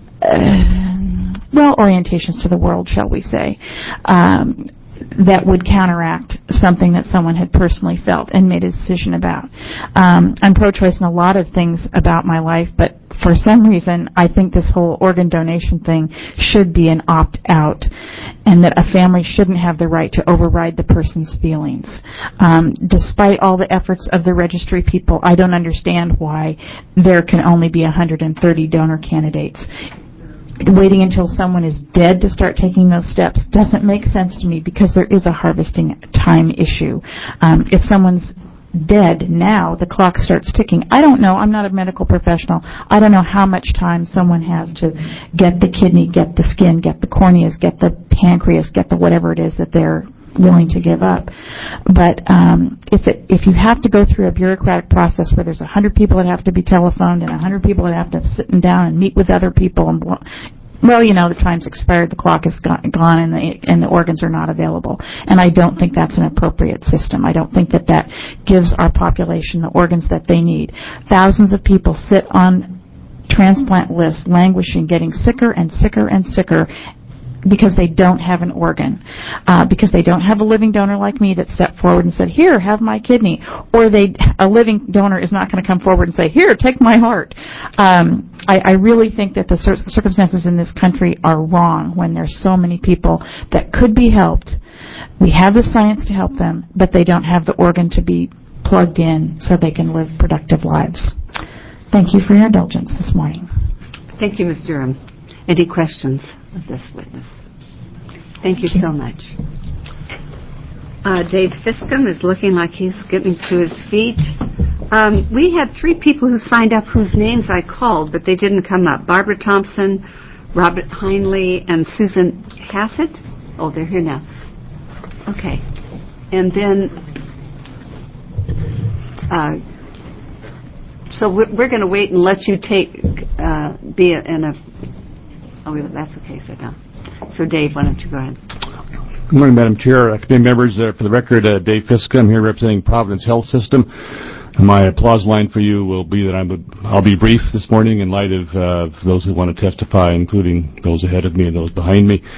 uh, well, orientations to the world, shall we say, um, that would counteract something that someone had personally felt and made a decision about. Um, I'm pro-choice in a lot of things about my life, but for some reason, I think this whole organ donation thing should be an opt-out, and that a family shouldn't have the right to override the person's feelings. Um, despite all the efforts of the registry people, I don't understand why there can only be one hundred thirty donor candidates. Waiting until someone is dead to start taking those steps doesn't make sense to me because there is a harvesting time issue. Um, if someone's dead now, the clock starts ticking. I don't know. I'm not a medical professional. I don't know how much time someone has to get the kidney, get the skin, get the corneas, get the pancreas, get the whatever it is that they're willing to give up. But um, if it, if you have to go through a bureaucratic process where there's a hundred people that have to be telephoned and a hundred people that have to sit down and meet with other people, and well, you know, the time's expired, the clock is gone, and the and the organs are not available. And I don't think that's an appropriate system. I don't think that that gives our population the organs that they need. Thousands of people sit on transplant lists, languishing, getting sicker and sicker and sicker, because they don't have an organ, uh, because they don't have a living donor like me that stepped forward and said, here, have my kidney, or they, a living donor is not going to come forward and say, here, take my heart. Um, I, I really think that the cir- circumstances in this country are wrong when there's so many people that could be helped. We have the science to help them, but they don't have the organ to be plugged in so they can live productive lives. Thank you for your indulgence this morning. Thank you, Miz Durham. Any questions of this witness? Thank you so much. Uh, Dave Fiscom is looking like he's getting to his feet. Um, we had three people who signed up whose names I called, but they didn't come up. Barbara Thompson, Robert Heinley, and Susan Hassett. Oh, they're here now. Okay. And then, uh, so we're, we're going to wait and let you take, uh, be in a, oh, that's okay, so down. So Dave, why don't you go ahead. Good morning, Madam Chair. Uh, committee members, uh, for the record, uh, Dave Fiska. I'm here representing Providence Health System. My applause line for you will be that I'm a, I'll be brief this morning in light of uh, those who want to testify, including those ahead of me and those behind me.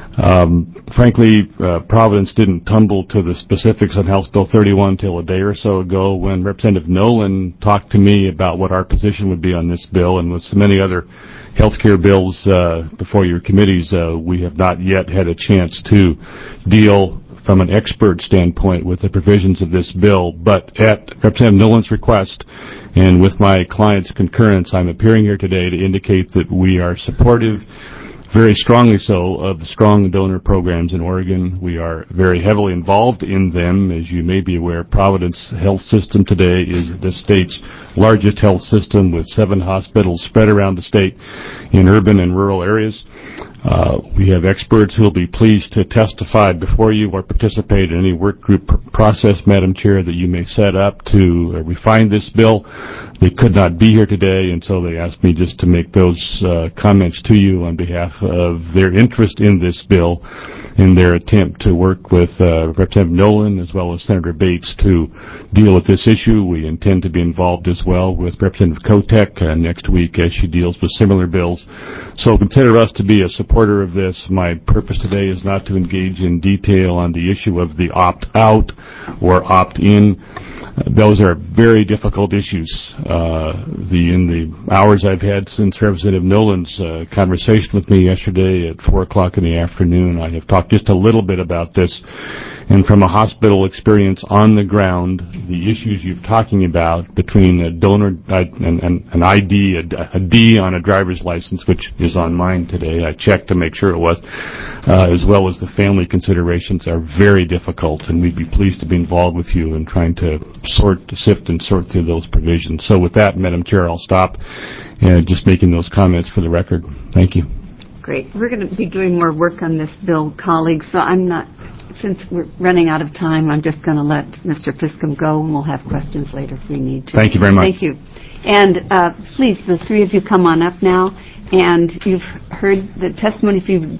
Um, frankly, uh, Providence didn't tumble to the specifics on House Bill thirty-one until a day or so ago when Representative Nolan talked to me about what our position would be on this bill, and with so many other health care bills uh, before your committees, uh, we have not yet had a chance to deal from an expert standpoint with the provisions of this bill. But at Representative Nolan's request and with my client's concurrence, I'm appearing here today to indicate that we are supportive, very strongly so, of strong donor programs in Oregon. We are very heavily involved in them. As you may be aware, Providence Health System today is the state's largest health system with seven hospitals spread around the state in urban and rural areas. Uh, we have experts who will be pleased to testify before you or participate in any work group pr- process, Madam Chair, that you may set up to uh, refine this bill. They could not be here today, and so they asked me just to make those uh, comments to you on behalf of their interest in this bill in their attempt to work with uh, Representative Nolan as well as Senator Bates to deal with this issue. We intend to be involved as well with Representative Kotek uh, next week as she deals with similar bills. So consider us to be a supporter of this. My purpose today is not to engage in detail on the issue of the opt-out or opt-in. Those are very difficult issues. Uh, the in the hours I've had since Representative Nolan's uh, conversation with me yesterday at four o'clock in the afternoon, I have talked just a little bit about this. And from a hospital experience on the ground, the issues you're talking about between a donor uh, and, and an I D, a, a D on a driver's license, which is on mine today, I checked to make sure it was, uh, as well as the family considerations are very difficult, and we'd be pleased to be involved with you in trying to sort, sift and sort through those provisions. So with that, Madam Chair, I'll stop and just making those comments for the record. Thank you. Great. We're going to be doing more work on this bill, colleagues, so I'm not, since we're running out of time, I'm just going to let Mister Fiscom go, and we'll have questions later if we need to. Thank you very much. Thank you. And uh, please, the three of you come on up now, and you've heard the testimony. If you,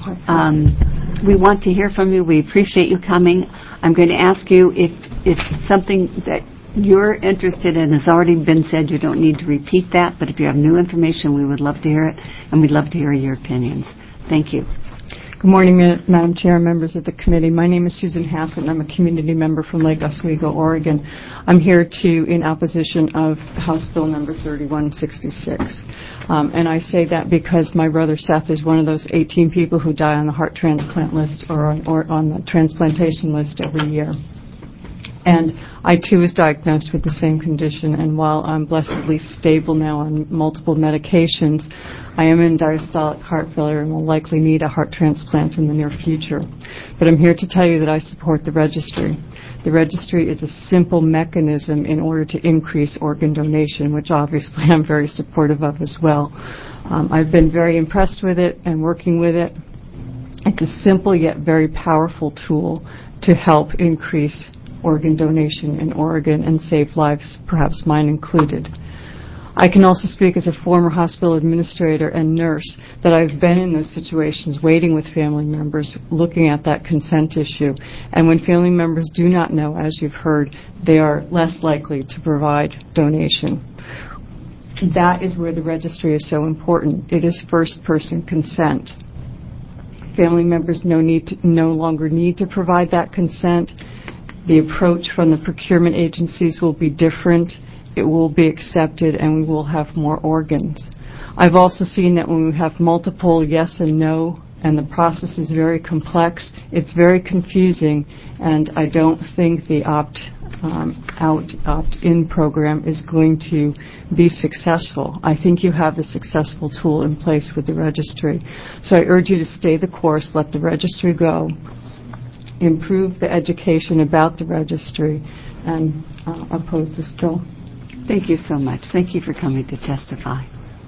um, we want to hear from you. We appreciate you coming. I'm going to ask you if if something that you're interested in has already been said, you don't need to repeat that, but if you have new information, we would love to hear it, and we'd love to hear your opinions. Thank you. Good morning, Madam Chair and members of the committee. My name is Susan Hassett, and I'm a community member from Lake Oswego, Oregon. I'm here to in opposition of House Bill number thirty-one sixty-six. Um, and I say that because my brother Seth is one of those eighteen people who die on the heart transplant list or on, or on the transplantation list every year. And I, too, was diagnosed with the same condition, and while I'm blessedly stable now on multiple medications, I am in diastolic heart failure and will likely need a heart transplant in the near future. But I'm here to tell you that I support the registry. The registry is a simple mechanism in order to increase organ donation, which obviously I'm very supportive of as well. Um, I've been very impressed with it and working with it. It's a simple yet very powerful tool to help increase organ donation in Oregon and save lives, perhaps mine included. I can also speak as a former hospital administrator and nurse that I've been in those situations waiting with family members, looking at that consent issue. And when family members do not know, as you've heard, they are less likely to provide donation. That is where the registry is so important. It is first-person consent. Family members no, need to, no longer need to provide that consent. The approach from the procurement agencies will be different. It will be accepted, and we will have more organs. I've also seen that when we have multiple yes and no, and the process is very complex, it's very confusing, and I don't think the opt-out, opt-in program is going to be successful. I think you have the successful tool in place with the registry. So I urge you to stay the course, let the registry go, improve the education about the registry, and uh, oppose this bill. Thank you so much. Thank you for coming to testify.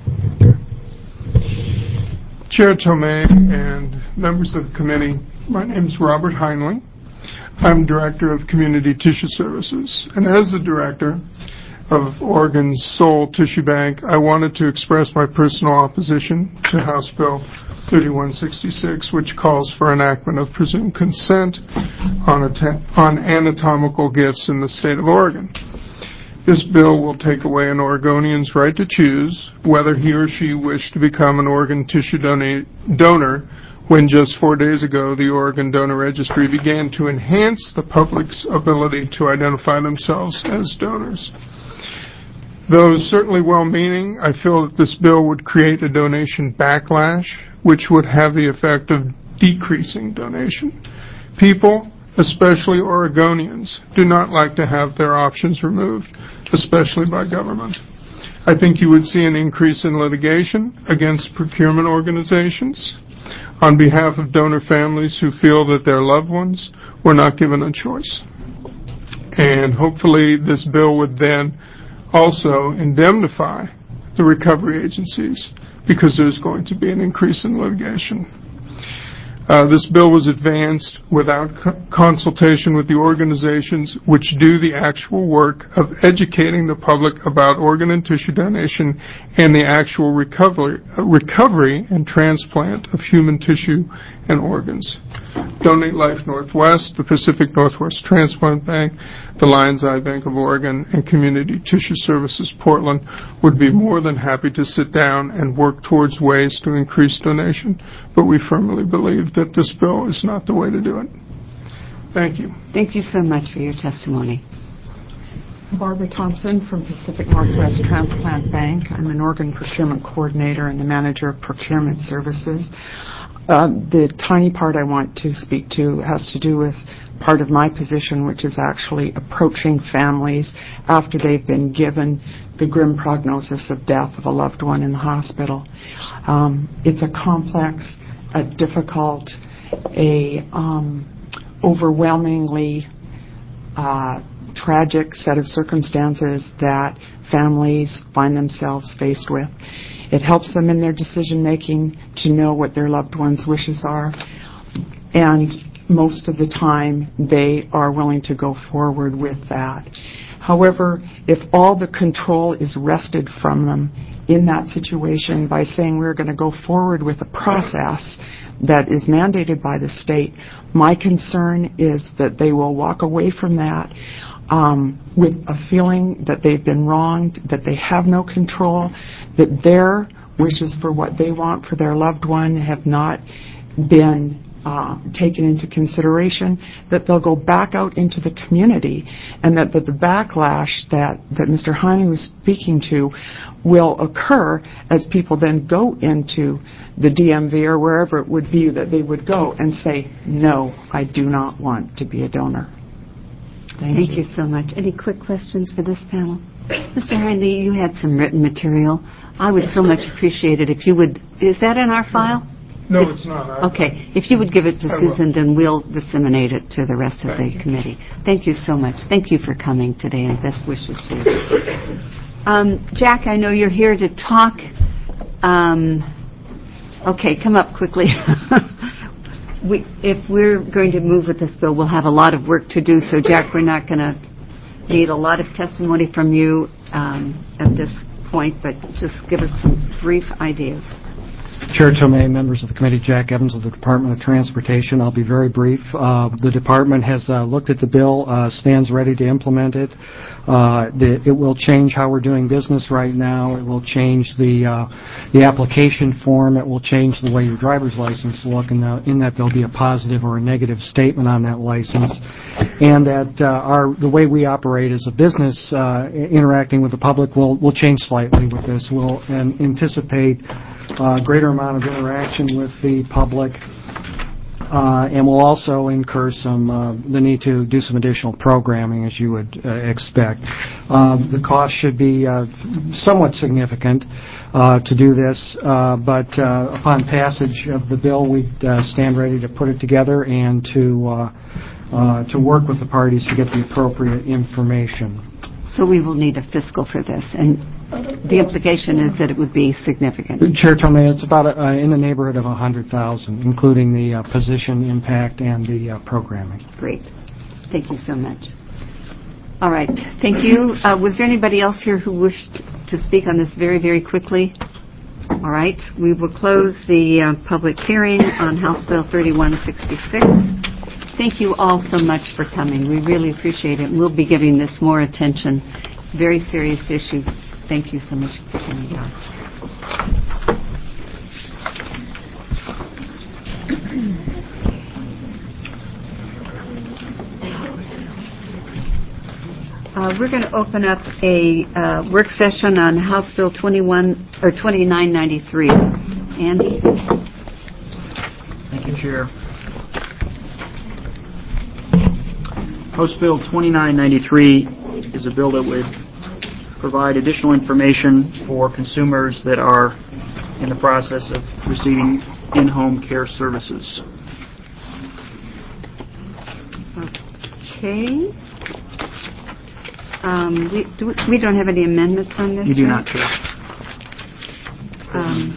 Chair Tomei and members of the committee, my name is Robert Heinle. I'm Director of Community Tissue Services. And as the Director of Oregon's sole tissue bank, I wanted to express my personal opposition to House Bill thirty-one sixty-six, which calls for enactment of presumed consent on, on anatomical gifts in the state of Oregon. This bill will take away an Oregonian's right to choose whether he or she wished to become an organ tissue donate, donor when just four days ago the Oregon Donor Registry began to enhance the public's ability to identify themselves as donors. Though certainly well-meaning, I feel that this bill would create a donation backlash, which would have the effect of decreasing donation. People, especially Oregonians, do not like to have their options removed, especially by government. I think you would see an increase in litigation against procurement organizations on behalf of donor families who feel that their loved ones were not given a choice. And hopefully this bill would then also indemnify the recovery agencies because there's going to be an increase in litigation. Uh, this bill was advanced without co- consultation with the organizations which do the actual work of educating the public about organ and tissue donation and the actual recovery, uh, recovery and transplant of human tissue and organs. Donate Life Northwest, the Pacific Northwest Transplant Bank, the Lions Eye Bank of Oregon, and Community Tissue Services Portland would be more than happy to sit down and work towards ways to increase donation, but we firmly believe that this bill is not the way to do it. Thank you. Thank you so much for your testimony. Barbara Thompson from Pacific Northwest Transplant Bank. I'm an organ procurement coordinator and the manager of procurement services. Uh, the tiny part I want to speak to has to do with part of my position, which is actually approaching families after they've been given the grim prognosis of death of a loved one in the hospital. Um, it's a complex, a difficult, a um, overwhelmingly uh, tragic set of circumstances that families find themselves faced with. It helps them in their decision-making to know what their loved one's wishes are, and most of the time they are willing to go forward with that. However, if all the control is wrested from them in that situation by saying we're going to go forward with a process that is mandated by the state, my concern is that they will walk away from that Um, with a feeling that they've been wronged, that they have no control, that their wishes for what they want for their loved one have not been uh, taken into consideration, that they'll go back out into the community, and that, that the backlash that, that Mister Heine was speaking to will occur as people then go into the D M V or wherever it would be that they would go and say, no, I do not want to be a donor. Thank, Thank you. you so much. Any quick questions for this panel? Mister Heinle, you had some written material. I would so much appreciate it if you would. Is that in our file? No, if, it's not. I, okay. If you would give it to I Susan, will. then we'll disseminate it to the rest of Thank the you. committee. Thank you so much. Thank you for coming today, and best wishes to you. Um, Jack, I know you're here to talk. Um, okay, come up quickly. we, if we're going to move with this bill, we'll have a lot of work to do. So, Jack, we're not going to need a lot of testimony from you um, at this point, but just give us some brief ideas. Chair Tomei, members of the committee, Jack Evans of the Department of Transportation. I'll be very brief. Uh, the department has uh, looked at the bill, uh, stands ready to implement it. Uh, the, it will change how we're doing business right now. It will change the uh, the application form. It will change the way your driver's license look, and uh, in that there'll be a positive or a negative statement on that license, and that uh, our the way we operate as a business, uh, interacting with the public, will will change slightly with this. We'll and anticipate uh, greater amount of interaction with the public, uh, and will also incur some uh, the need to do some additional programming, as you would uh, expect. Uh, the cost should be uh, somewhat significant uh, to do this, uh, but uh, upon passage of the bill, we uh, stand ready to put it together and to uh, uh, to work with the parties to get the appropriate information. So we will need a fiscal for this, and the implication is that it would be significant. Chair Tomei, it's about uh, in the neighborhood of one hundred thousand dollars, including the uh, position impact and the uh, programming. Great. Thank you so much. All right. Thank you. Uh, was there anybody else here who wished to speak on this very, very quickly? All right. We will close the uh, public hearing on House Bill thirty-one sixty-six. Thank you all so much for coming. We really appreciate it. We'll be giving this more attention. Very serious issue. Thank you so much for coming down. Uh, we're going to open up a uh, work session on House Bill twenty-one or twenty-nine ninety-three. Andy? Thank you, Chair. House Bill twenty-nine ninety-three is a bill that would provide additional information for consumers that are in the process of receiving in-home care services. Okay. Um, we, do, we don't have any amendments on this, You do right? not, Chair. Um,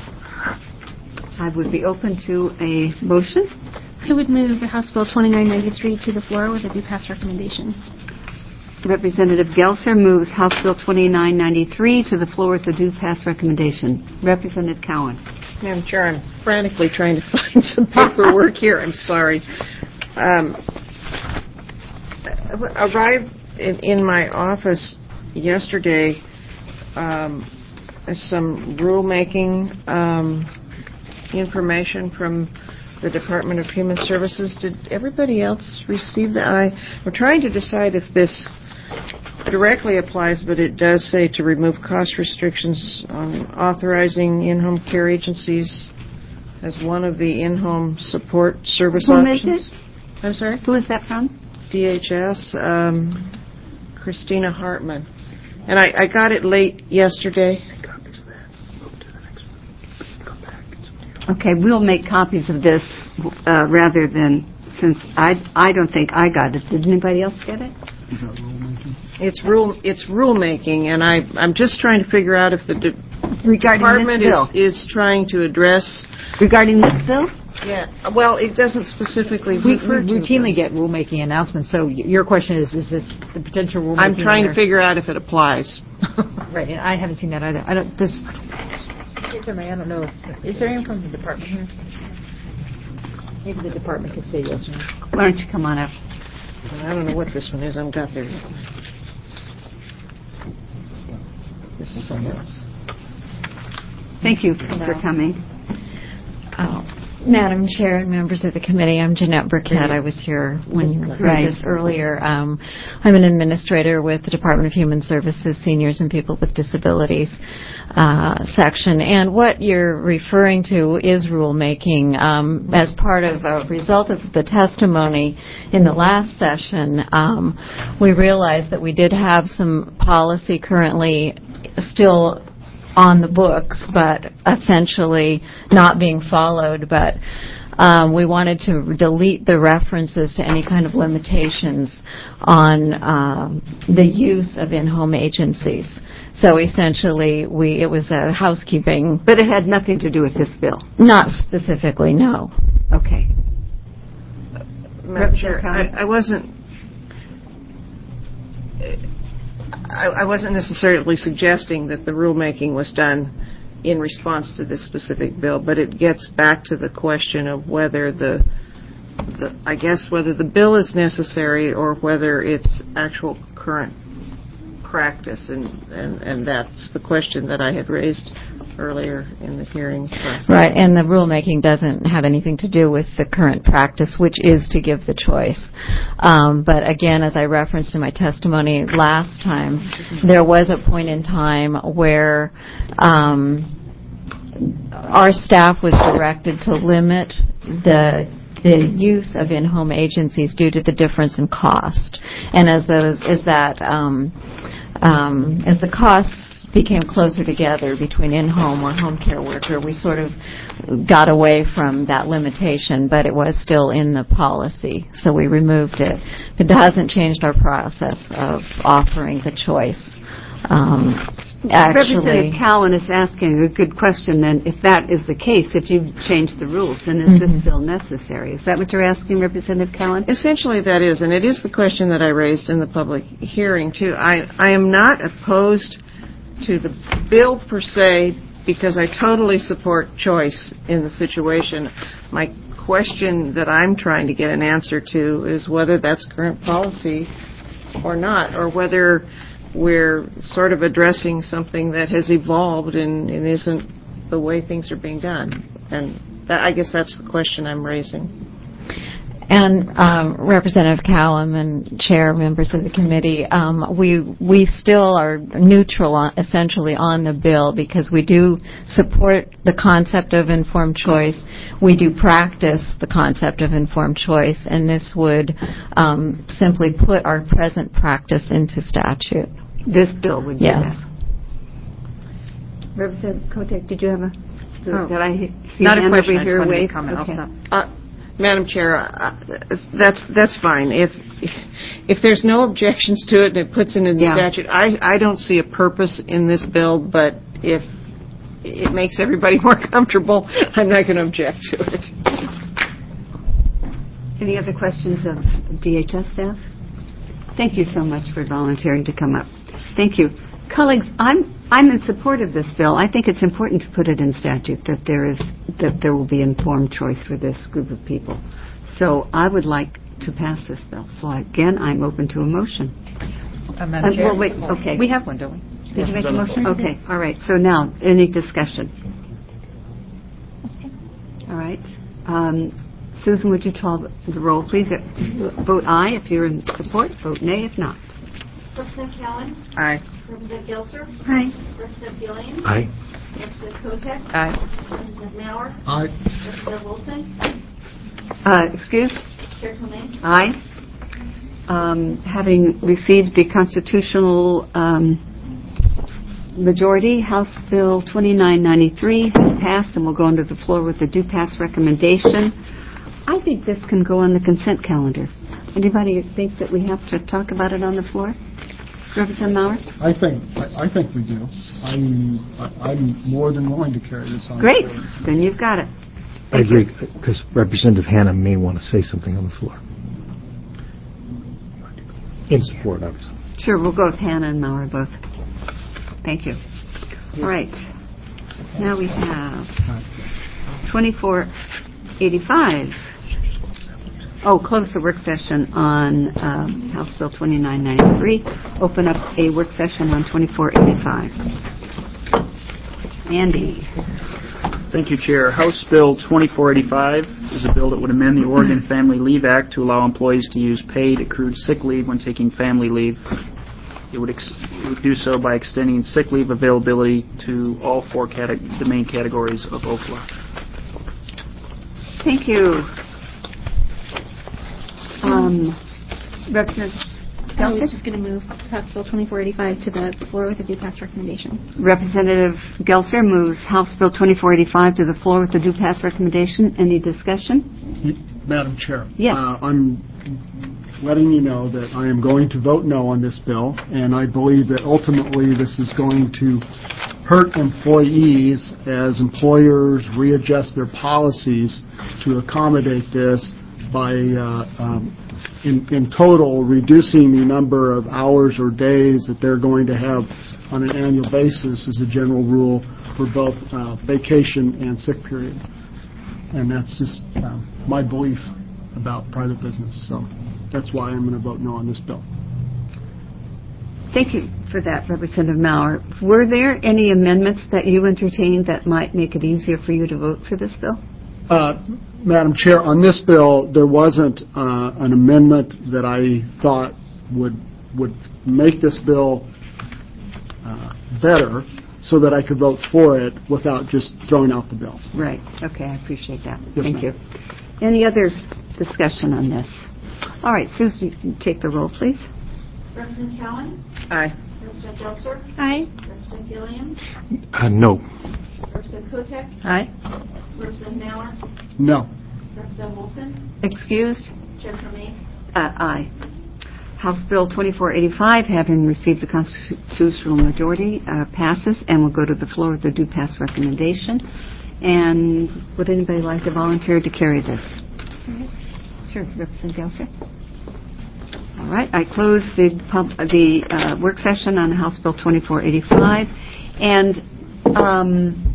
I would be open to a motion. I would move the House Bill twenty-nine ninety-three to the floor with a due pass recommendation. Representative Gelser moves House Bill twenty-nine ninety-three to the floor with a due pass recommendation. Representative Cowan. Madam Chair, I'm frantically trying to find some paperwork here. I'm sorry. Um, arrived in, in my office yesterday um, some rulemaking um, information from the Department of Human Services. Did everybody else receive that? I, I'm trying to decide if this directly applies, but it does say to remove cost restrictions on authorizing in-home care agencies as one of the in-home support service Who options. is it? I'm sorry? Who is that from? D H S, um, Christina Hartman. And I, I got it late yesterday. Okay, we'll make copies of this uh, rather than, since I I don't think I got it. Did anybody else get it? Is that rulemaking? It's rule. It's rulemaking, and I I'm just trying to figure out if the de- regarding department this bill. is is trying to address regarding this bill. Yeah. Well, it doesn't specifically We, we refer to routinely get rulemaking announcements. So y- your question is: is this the potential rulemaking? I'm trying to or- figure out if it applies. Right, and I haven't seen that either. I don't. This. I don't know. If, is there anyone from the department here? Maybe the department could say yes or no. Why don't you come on up? I don't know what this one is. I've got there. This is something else. Thank you for coming. Oh. Madam Chair and members of the committee, I'm Jeanette Burkett. I was here when you heard Right. this earlier. Um, I'm an administrator with the Department of Human Services, Seniors and People with Disabilities uh, section. And what you're referring to is rulemaking. Um, as part of a result of the testimony in the last session, um, we realized that we did have some policy currently still on the books, but essentially not being followed. But um, we wanted to delete the references to any kind of limitations on um, the use of in-home agencies. So essentially, we it was a housekeeping. But it had nothing to do with this bill. Not specifically, no. Okay. Madam Chair, I, I wasn't. I, I wasn't necessarily suggesting that the rulemaking was done in response to this specific bill, but it gets back to the question of whether the, the I guess whether the bill is necessary or whether it's actual current practice, and, and, and that's the question that I had raised earlier in the hearing process. Right, and the rulemaking doesn't have anything to do with the current practice, which is to give the choice. Um, but again, as I referenced in my testimony last time, there was a point in time where um, our staff was directed to limit the the use of in-home agencies due to the difference in cost. And as those is that um, um, as the costs became closer together between in-home or home care worker, we sort of got away from that limitation, but it was still in the policy, so we removed it. It hasn't changed our process of offering the choice. Um, actually, Representative Cowan is asking a good question, then, if that is the case, if you've changed the rules, then is Mm-hmm. this bill necessary? Is that what you're asking, Representative Cowan? Essentially, that is, and it is the question that I raised in the public hearing, too. I, I am not opposed to the bill per se, because I totally support choice in the situation. My question that I'm trying to get an answer to is whether that's current policy or not, or whether we're sort of addressing something that has evolved and, and isn't the way things are being done. And that, I guess that's the question I'm raising. And um, Representative Callum and Chair, members of the committee, um, we we still are neutral on, essentially on the bill, because we do support the concept of informed choice. We do practice the concept of informed choice, and this would um, simply put our present practice into statute. This bill would do yes. that. Representative Kotek, did you have a? Oh. Did I see Not a hand question, over I just here? wanted to Wave? comment. I'll Okay. stop. Uh, Madam Chair, uh, that's that's fine. If if there's no objections to it and it puts it in the Yeah. statute, I, I don't see a purpose in this bill, but if it makes everybody more comfortable, I'm not going to object to it. Any other questions of D H S staff? Thank you so much for volunteering to come up. Thank you. Colleagues, I'm I'm in support of this bill. I think it's important to put it in statute that there is that there will be informed choice for this group of people. So I would like to pass this bill. So again, I'm open to a motion. Uh, Madam Uh, Chair? well, wait, okay. We have one, don't we? Did you make a motion? Okay, all right. So now, any discussion? All right. Um, Susan, would you call the roll, please? Vote aye if you're in support. Vote nay if not. Representative Cowan? Aye. Representative Gelser? Aye. Representative Gillian? Aye. Representative Kotek? Aye. Representative Maurer? Aye. Representative Wilson? Uh, excuse? Chair Tomei? Aye. Um, having received the constitutional um, majority, House Bill twenty-nine ninety-three has passed and will go into the floor with a do-pass recommendation. I think this can go on the consent calendar. Anybody think that we have to talk about it on the floor? Representative Maurer? I think, I I think we do. I'm, I- I'm more than willing to carry this on. Great. Then you've got it. I agree, because Representative Hanna may want to say something on the floor. In support, obviously. Sure, we'll go with Hannah and Maurer both. Thank you. All right. Now we have twenty-four eighty-five. Oh, close the work session on um, House Bill twenty-nine ninety-three. Open up a work session on twenty-four eighty-five. Andy. Thank you, Chair. House Bill twenty-four eighty-five is a bill that would amend the Oregon Family Leave Act to allow employees to use paid accrued sick leave when taking family leave. It would, ex- it would do so by extending sick leave availability to all four cate- the main categories of O F L A. Thank you. Um, Representative I was Gelser? just going to move House Bill twenty-four eighty-five to the floor with a due pass recommendation. Representative Gelser moves House Bill twenty-four eighty-five to the floor with the due pass recommendation. Any discussion? Madam Chair. Yes. Uh, I'm letting you know that I am going to vote no on this bill, and I believe that ultimately this is going to hurt employees as employers readjust their policies to accommodate this by uh, um, in, in total reducing the number of hours or days that they're going to have on an annual basis as a general rule for both uh, vacation and sick period. And that's just uh, my belief about private business. So that's why I'm going to vote no on this bill. Thank you for that, Representative Maurer. Were there any amendments that you entertained that might make it easier for you to vote for this bill? Uh, Madam Chair, on this bill, there wasn't uh, an amendment that I thought would would make this bill uh, better so that I could vote for it without just throwing out the bill. Right. Okay, I appreciate that. Yes, Thank ma'am. you. Any other discussion on this? All right, Susan, you can take the roll, please. Representative Cowan? Aye. Representative Gelser? Aye. Representative Gilliam? Uh, no. Representative Kotek? Aye. Representative Maurer? No. Representative Wilson? Excused? Chair Tomei? Uh, aye. House Bill twenty-four eighty-five, having received the constitutional majority, uh, passes and will go to the floor with the due pass recommendation. And would anybody like to volunteer to carry this? Sure, Representative Gelser. All right, I close the pub, the uh, work session on House Bill twenty-four eighty-five, and um,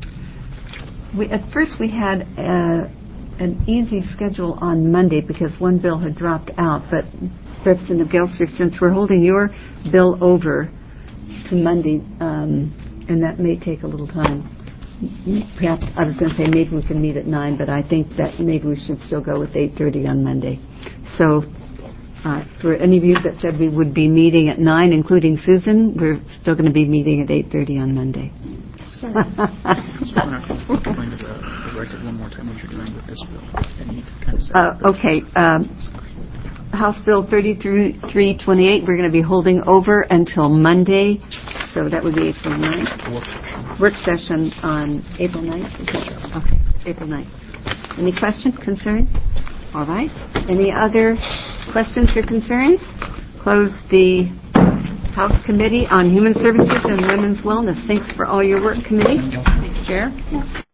we, at first we had uh, an easy schedule on Monday because one bill had dropped out, but Representative Gelser, since we're holding your bill over to Monday, um, and that may take a little time, perhaps I was going to say maybe we can meet at nine, but I think that maybe we should still go with eight thirty on Monday. So uh, for any of you that said we would be meeting at nine, including Susan, we're still going to be meeting at eight thirty on Monday. Just want to explain to the the record one more time what you're doing with this bill. And you kind of said Uh, okay. Um, House Bill thirty-three twenty-eight, we're going to be holding over until Monday, so that would be April ninth. Work session on April ninth. Is that, okay, April ninth. Any questions, concerns? All right. Any other questions or concerns? Close the House Committee on Human Services and Women's Wellness. Thanks for all your work, committee. Chair.